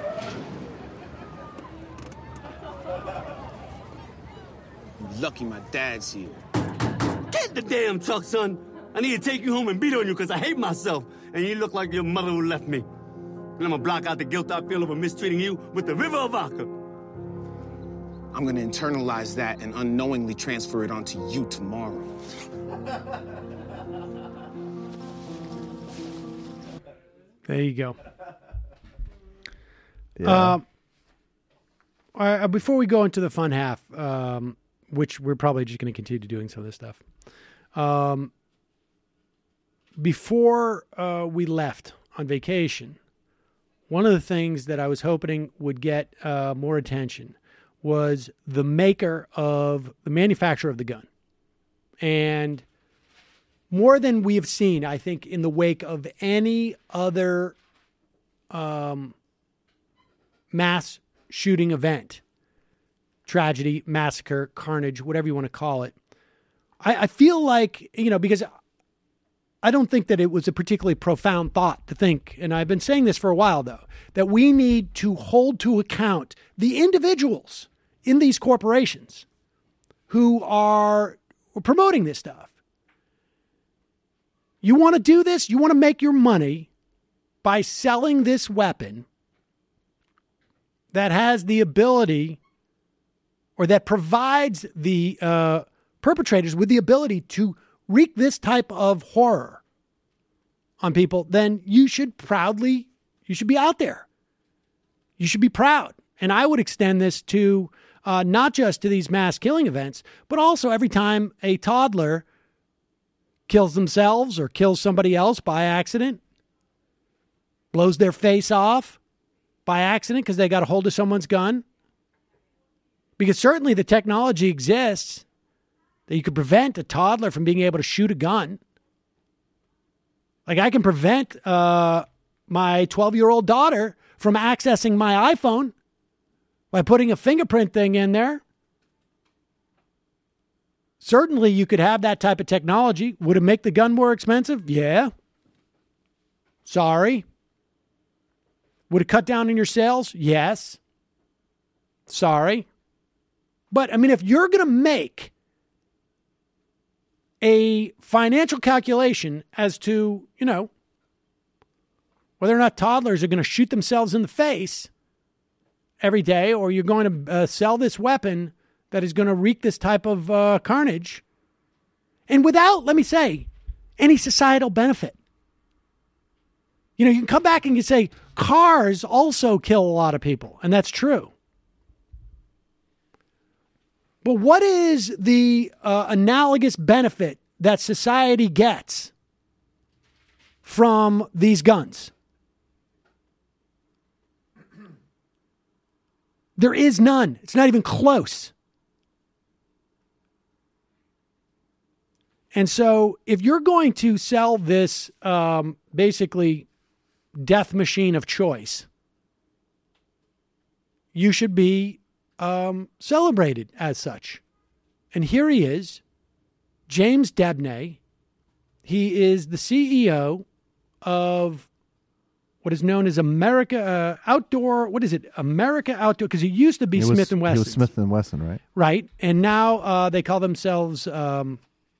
You're lucky my dad's here. Get the damn truck, son. I need to take you home and beat on you because I hate myself. And you look like your mother who left me. And I'm gonna block out the guilt I feel over mistreating you with the river of vodka. I'm gonna internalize that and unknowingly transfer it onto you tomorrow. There you go. Yeah. Uh, all right, before we go into the fun half, um, which we're probably just going to continue doing some of this stuff. Um, before uh, we left on vacation, one of the things that I was hoping would get uh, more attention was the maker of the manufacturer of the gun. And more than we have seen, I think, in the wake of any other um, mass shooting event, tragedy, massacre, carnage, whatever you want to call it. I, I feel like, you know, because I don't think that it was a particularly profound thought to think, and I've been saying this for a while, though, that we need to hold to account the individuals in these corporations who are promoting this stuff. You want to do this? You want to make your money by selling this weapon that has the ability or that provides the uh, perpetrators with the ability to wreak this type of horror on people, then you should proudly, you should be out there. You should be proud. And I would extend this to uh, not just to these mass killing events, but also every time a toddler kills themselves or kills somebody else by accident, blows their face off by accident because they got a hold of someone's gun. Because certainly the technology exists that you could prevent a toddler from being able to shoot a gun. Like I can prevent uh, my twelve-year-old daughter from accessing my iPhone by putting a fingerprint thing in there. Certainly you could have that type of technology. Would it make the gun more expensive? Yeah. Sorry. Would it cut down on your sales? Yes. Sorry. But, I mean, if you're going to make a financial calculation as to, you know, whether or not toddlers are going to shoot themselves in the face every day, or you're going to uh, sell this weapon that is going to wreak this type of uh, carnage, and without, let me say, any societal benefit. You know, you can come back and you say, cars also kill a lot of people, and that's true. But what is the uh, analogous benefit that society gets from these guns? There is none. It's not even close. And so if you're going to sell this um, basically death machine of choice, you should be um, celebrated as such. And here he is, James Debney. He is the C E O of what is known as America uh, Outdoor. What is it? America Outdoor, because he used to be It Smith was, and Wesson. It was Smith and Wesson, right? Right. And now uh, they call themselves um,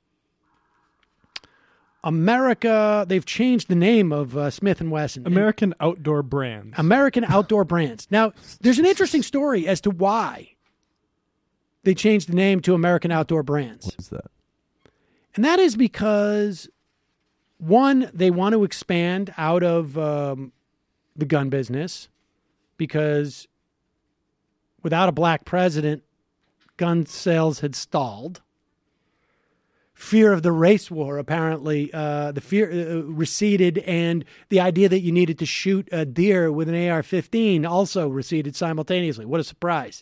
America. They've changed the name of uh, Smith and Wesson. American Outdoor Brands. American Outdoor Brands. Now, there's an interesting story as to why they changed the name to American Outdoor Brands. What is that? And that is because, one, they want to expand out of um, the gun business, because without a black president, gun sales had stalled. Fear of the race war, apparently, uh, the fear uh, receded, and the idea that you needed to shoot a deer with an A R fifteen also receded simultaneously. What a surprise.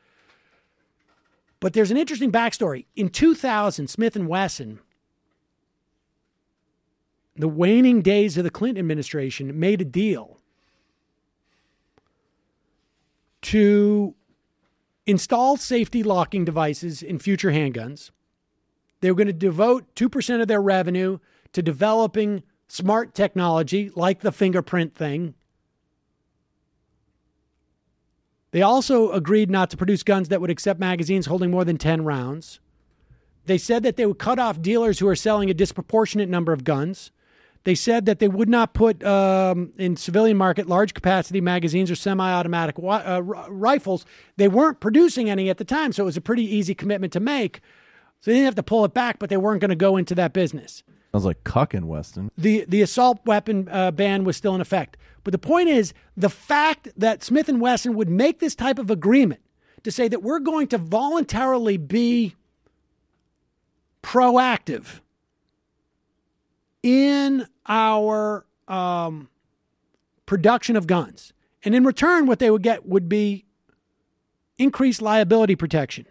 But there's an interesting backstory. In two thousand, Smith and Wesson, the waning days of the Clinton administration, made a deal to install safety locking devices in future handguns. They were going to devote two percent of their revenue to developing smart technology like the fingerprint thing. They also agreed not to produce guns that would accept magazines holding more than ten rounds. They said that they would cut off dealers who are selling a disproportionate number of guns. They said that they would not put um, in civilian market large capacity magazines or semi-automatic wi- uh, r- rifles. They weren't producing any at the time, so it was a pretty easy commitment to make. So they didn't have to pull it back, but they weren't going to go into that business. Sounds like cuck in Weston. The the assault weapon uh, ban was still in effect. But the point is, the fact that Smith and Wesson would make this type of agreement to say that we're going to voluntarily be proactive in our um, production of guns. And in return, what they would get would be increased liability protection.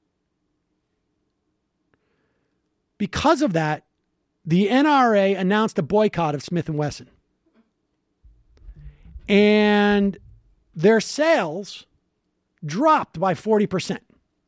Because of that, the N R A announced a boycott of Smith and Wesson. And their sales dropped by forty percent.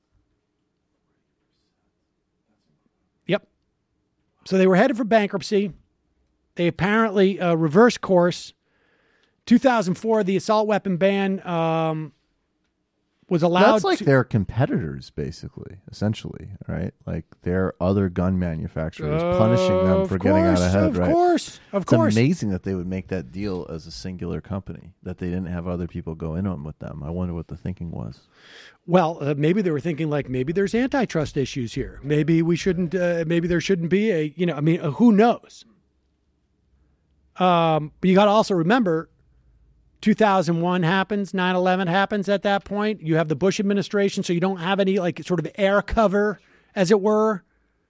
Yep. So they were headed for bankruptcy. They apparently uh, reversed course. two thousand four, the assault weapon ban um, was allowed. That's like to, their competitors, basically, essentially, right? Like their other gun manufacturers Uh, punishing them of for getting out course, ahead, of right? course, of it's course. amazing that they would make that deal as a singular company, that they didn't have other people go in on with them. I wonder what the thinking was. Well, uh, maybe they were thinking like, maybe there's antitrust issues here. Maybe we shouldn't, uh, maybe there shouldn't be a, you know, I mean, uh, who knows? Um, but you got to also remember two thousand one happens, nine eleven happens at that point. You have the Bush administration, so you don't have any like sort of air cover, as it were.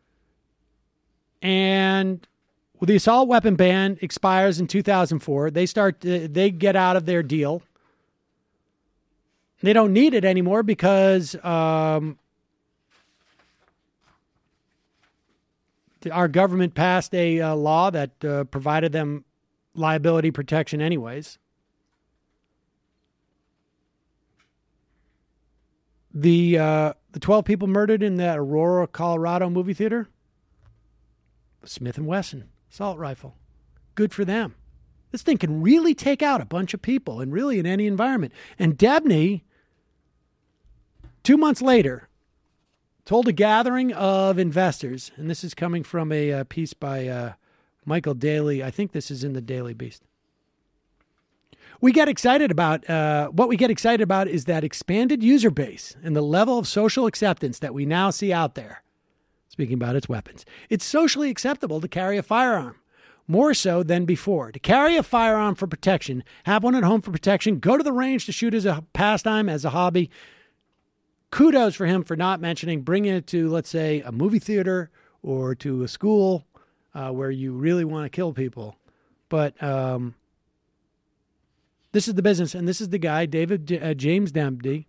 And well, the assault weapon ban expires in two thousand four. They start, uh, they get out of their deal. They don't need it anymore because um, our government passed a uh, law that uh, provided them liability protection anyways. The uh, the twelve people murdered in that Aurora, Colorado movie theater, Smith and Wesson assault rifle. Good for them. This thing can really take out a bunch of people and really in any environment. And Debney, two months later, told a gathering of investors, and this is coming from a uh, piece by uh, Michael Daly. I think this is in the Daily Beast. We get excited about, uh, what we get excited about is that expanded user base and the level of social acceptance that we now see out there. Speaking about its weapons. It's socially acceptable to carry a firearm, more so than before. To carry a firearm for protection, have one at home for protection, go to the range to shoot as a pastime, as a hobby. Kudos for him for not mentioning bringing it to, let's say, a movie theater or to a school uh, where you really want to kill people. But um, this is the business, and this is the guy, David uh, James Debney.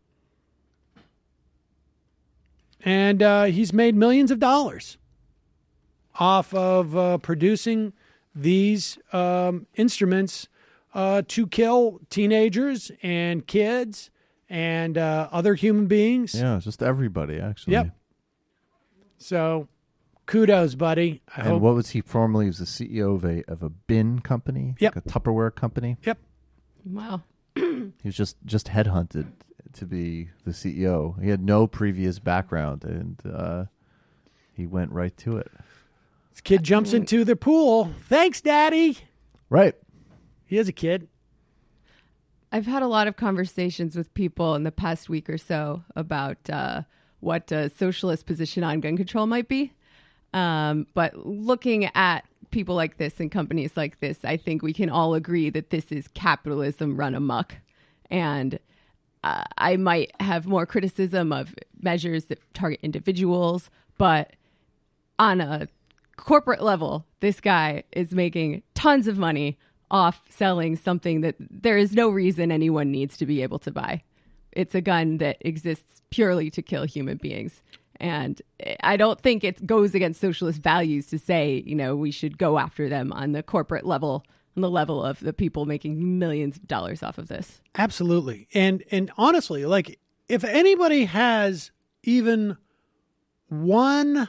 And uh, he's made millions of dollars off of uh, producing these um, instruments uh, to kill teenagers and kids and uh, other human beings. Yeah, just everybody, actually. Yep. So, kudos, buddy. I and hope. what was he formerly? He was the C E O of a of a bin company, Yep. like a Tupperware company. Yep. Wow. He was just just headhunted to be the C E O. He had no previous background, and uh, he went right to it. This kid jumps into the pool. Thanks, Daddy. Right. He is a kid. I've had a lot of conversations with people in the past week or so about uh, what a socialist position on gun control might be. Um, but looking at people like this and companies like this, I think we can all agree that this is capitalism run amok. And uh, I might have more criticism of measures that target individuals, but on a corporate level, this guy is making tons of money off selling something that there is no reason anyone needs to be able to buy. It's a gun that exists purely to kill human beings. And I don't think it goes against socialist values to say, you know, we should go after them on the corporate level, on the level of the people making millions of dollars off of this. Absolutely. And and honestly, like, if anybody has even one,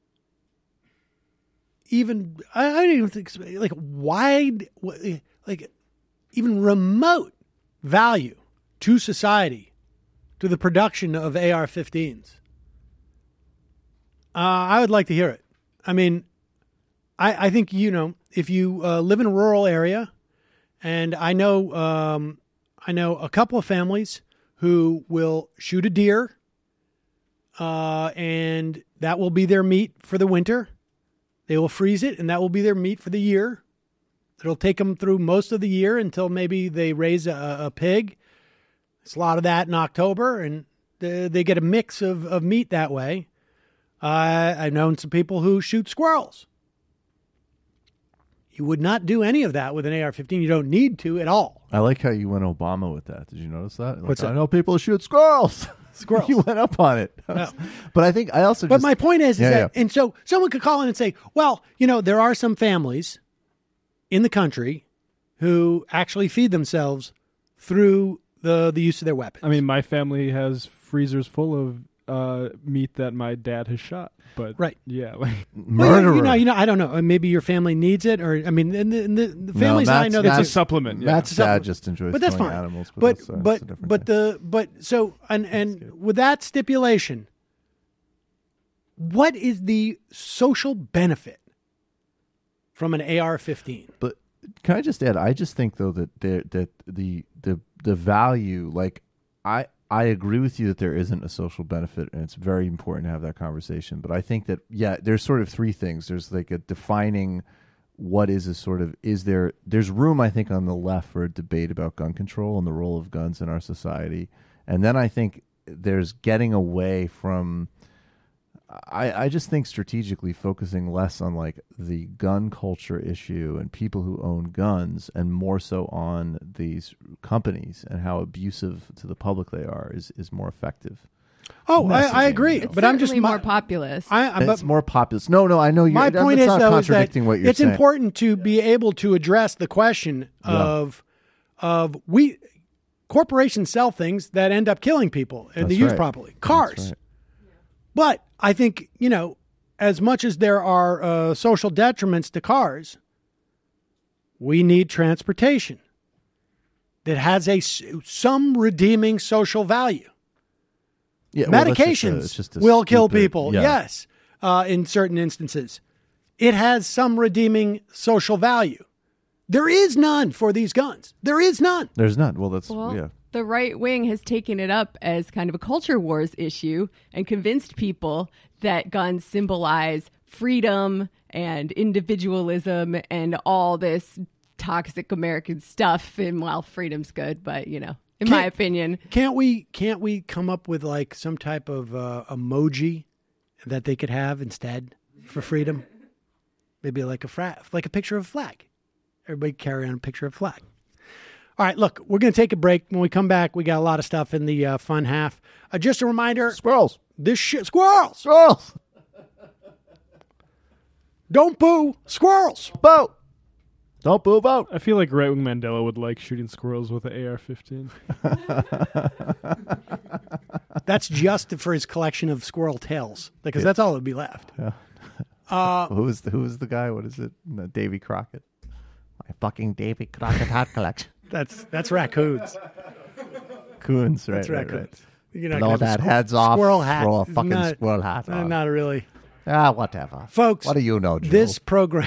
even, I don't even think, like, wide, like, even remote value to society, to the production of A R fifteens, uh, I would like to hear it. I mean, I, I think, you know, if you uh, live in a rural area, and I know, um, I know a couple of families who will shoot a deer, uh, and that will be their meat for the winter. They will freeze it, and that will be their meat for the year. It'll take them through most of the year until maybe they raise a, a pig. There's a lot of that in October, and they, they get a mix of, of meat that way. Uh, I've known some people who shoot squirrels. You would not do any of that with an A R fifteen. You don't need to at all. I like how you went Obama with that. Did you notice that? Like, What's that? I know people shoot squirrels. Squirrels. You went up on it. No. But I think I also But just, my point is, is Yeah, that, yeah. and so someone could call in and say, well, you know, there are some families in the country who actually feed themselves through the, the use of their weapons. I mean, my family has freezers full of uh, meat that my dad has shot. But right. yeah, like Well, you know, you know, I don't know. Maybe your family needs it, or I mean, in the, in the, the families no, that I know, it's that's a supplement. Yeah. Matt's dad just enjoys but that's killing fine. animals. But But that's, uh, but that's a different but thing. the but so and and with that stipulation, what is the social benefit from an A R fifteen? But can I just add? I just think though that there that the the the value, like I I agree with you that there isn't a social benefit, and it's very important to have that conversation. But I think that yeah, there's sort of three things. There's like a defining what is a sort of is there there's room I think on the left for a debate about gun control and the role of guns in our society, and then I think there's getting away from I, I just think strategically focusing less on like the gun culture issue and people who own guns and more so on these companies and how abusive to the public they are is, is more effective. Oh, I, I agree, It's but I'm just certainly my, more populist. I, I, but it's more populist. No, no, I know you're my point that's is not though is that contradicting what you're it's saying. important to be able to address the question of of we corporations sell things that end up killing people and they That's use right. properly. Cars. That's right. But I think, you know, as much as there are uh, social detriments to cars, we need transportation that has a s- some redeeming social value. Yeah, well, that's just a- Medications it's just a will kill stupid- people, yeah. yes, uh, in certain instances. It has some redeeming social value. There is none for these guns. There is none. There's none. Well, that's Well, yeah. the right wing has taken it up as kind of a culture wars issue and convinced people that guns symbolize freedom and individualism and all this toxic American stuff. And while freedom's good, but you know, in my Can't- opinion, Can't we can't we come up with like some type of uh, emoji that they could have instead for freedom? Maybe like a fra- like a picture of a flag. Everybody carry on a picture of a flag. All right, look, we're going to take a break. When we come back, we got a lot of stuff in the uh, fun half. Uh, just a reminder. Squirrels. This shit. Squirrels. Squirrels. Don't boo. Squirrels. Boo. Don't boo about. I feel like right wing Mandela would like shooting squirrels with an A R fifteen. That's just for his collection of squirrel tails, because Yeah. that's all that would be left. Yeah. Uh, who's the, who's the guy? What is it? No, Davy Crockett. My fucking Davy Crockett hat collection. That's that's raccoons. Coons, right? That's right, raccoons. right. You're not Blow gonna have a that squirrel- heads off. Squirrel hat. Throw a is fucking not- squirrel hat uh, on. Not really. Ah, whatever. Folks, what do you know, Joe? This program,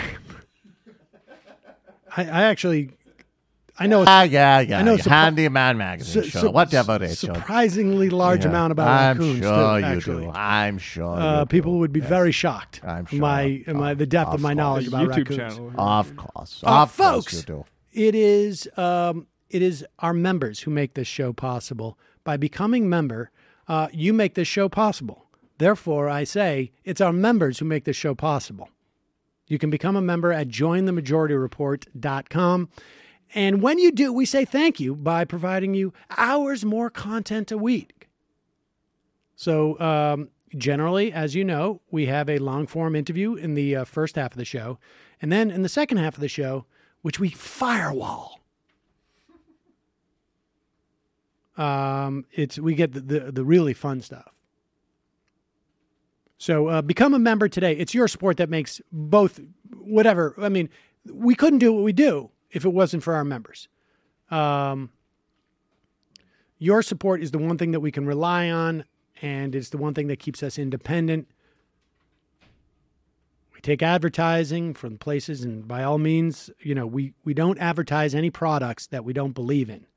I, I actually, I know. Ah, yeah, yeah. I know. yeah. Handyman magazine su- show. su- Whatever it is. Joe. Surprisingly large Yeah. amount about I'm raccoons. sure too, you actually. do. I'm sure. Uh, you people do. would be Yes. very shocked. I'm sure. My, my the depth of, Of my knowledge course. about YouTube raccoons. channel. Of course. Uh, of course folks, you do. it is um, it is our members who make this show possible. By becoming member, uh, you make this show possible. Therefore, I say it's our members who make this show possible. You can become a member at join the majority report dot com. And when you do, we say thank you by providing you hours more content a week. So um, generally, as you know, we have a long form interview in the uh, first half of the show. And then in the second half of the show, which we firewall, um, it's we get the, the, the really fun stuff. So uh, become a member today. It's your support that makes both whatever. I mean, we couldn't do what we do if it wasn't for our members. Um, your support is the one thing that we can rely on, and it's the one thing that keeps us independent. We take advertising from places, and by all means, you know, we, we don't advertise any products that we don't believe in.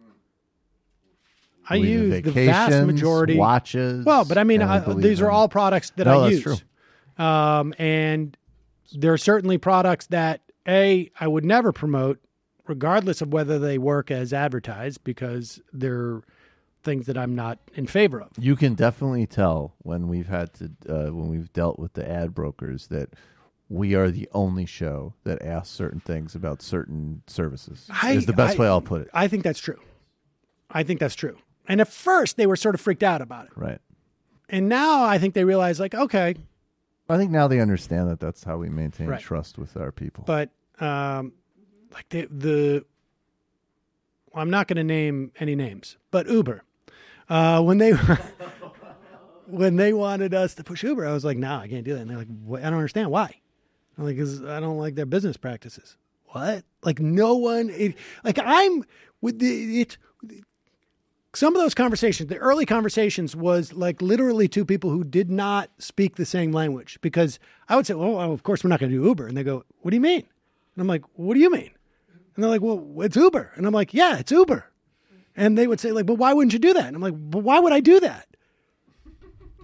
I Believe in use the vast vacations, majority watches. Well, but I mean, and we I, believe these are in- all products that No, I that's use. true. Um, and there are certainly products that A, I would never promote, regardless of whether they work as advertised, because they're things that I'm not in favor of. You can definitely tell when we've had to uh, when we've dealt with the ad brokers that we are the only show that asks certain things about certain services. I, is the best I- way I'll put it. I think that's true. I think that's true. And at first, they were sort of freaked out about it. Right. And now I think they realize, like, okay, I think now they understand that that's how we maintain Right. trust with our people. but um, like the the, well, I'm not going to name any names, but Uber, uh, when they when they wanted us to push Uber, I was like, no, I can't do that. And they're like, "What? I don't understand why. I'm like, 'cause I don't like their business practices. What? Like no one, it, like I'm with the it. Some of those conversations, the early conversations, was like literally two people who did not speak the same language, because I would say, well, of course we're not going to do Uber. And they go, what do you mean? And I'm like, what do you mean? And they're like, well, it's Uber. And I'm like, yeah, it's Uber. And they would say like, but why wouldn't you do that? And I'm like, but why would I do that?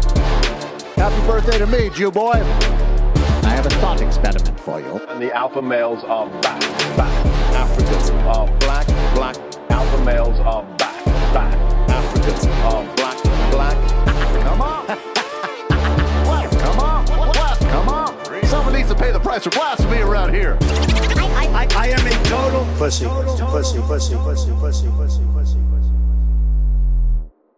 Happy birthday to me, Jew boy. I have a thought experiment for you. And the alpha males are back, back. Africans are black, black. Alpha males are back, back. Africans are black, black. Come on. Come on. Come on. Someone needs to pay the price for blasphemy around here. I, I, I am a total pussy, pussy, pussy, pussy, pussy, pussy.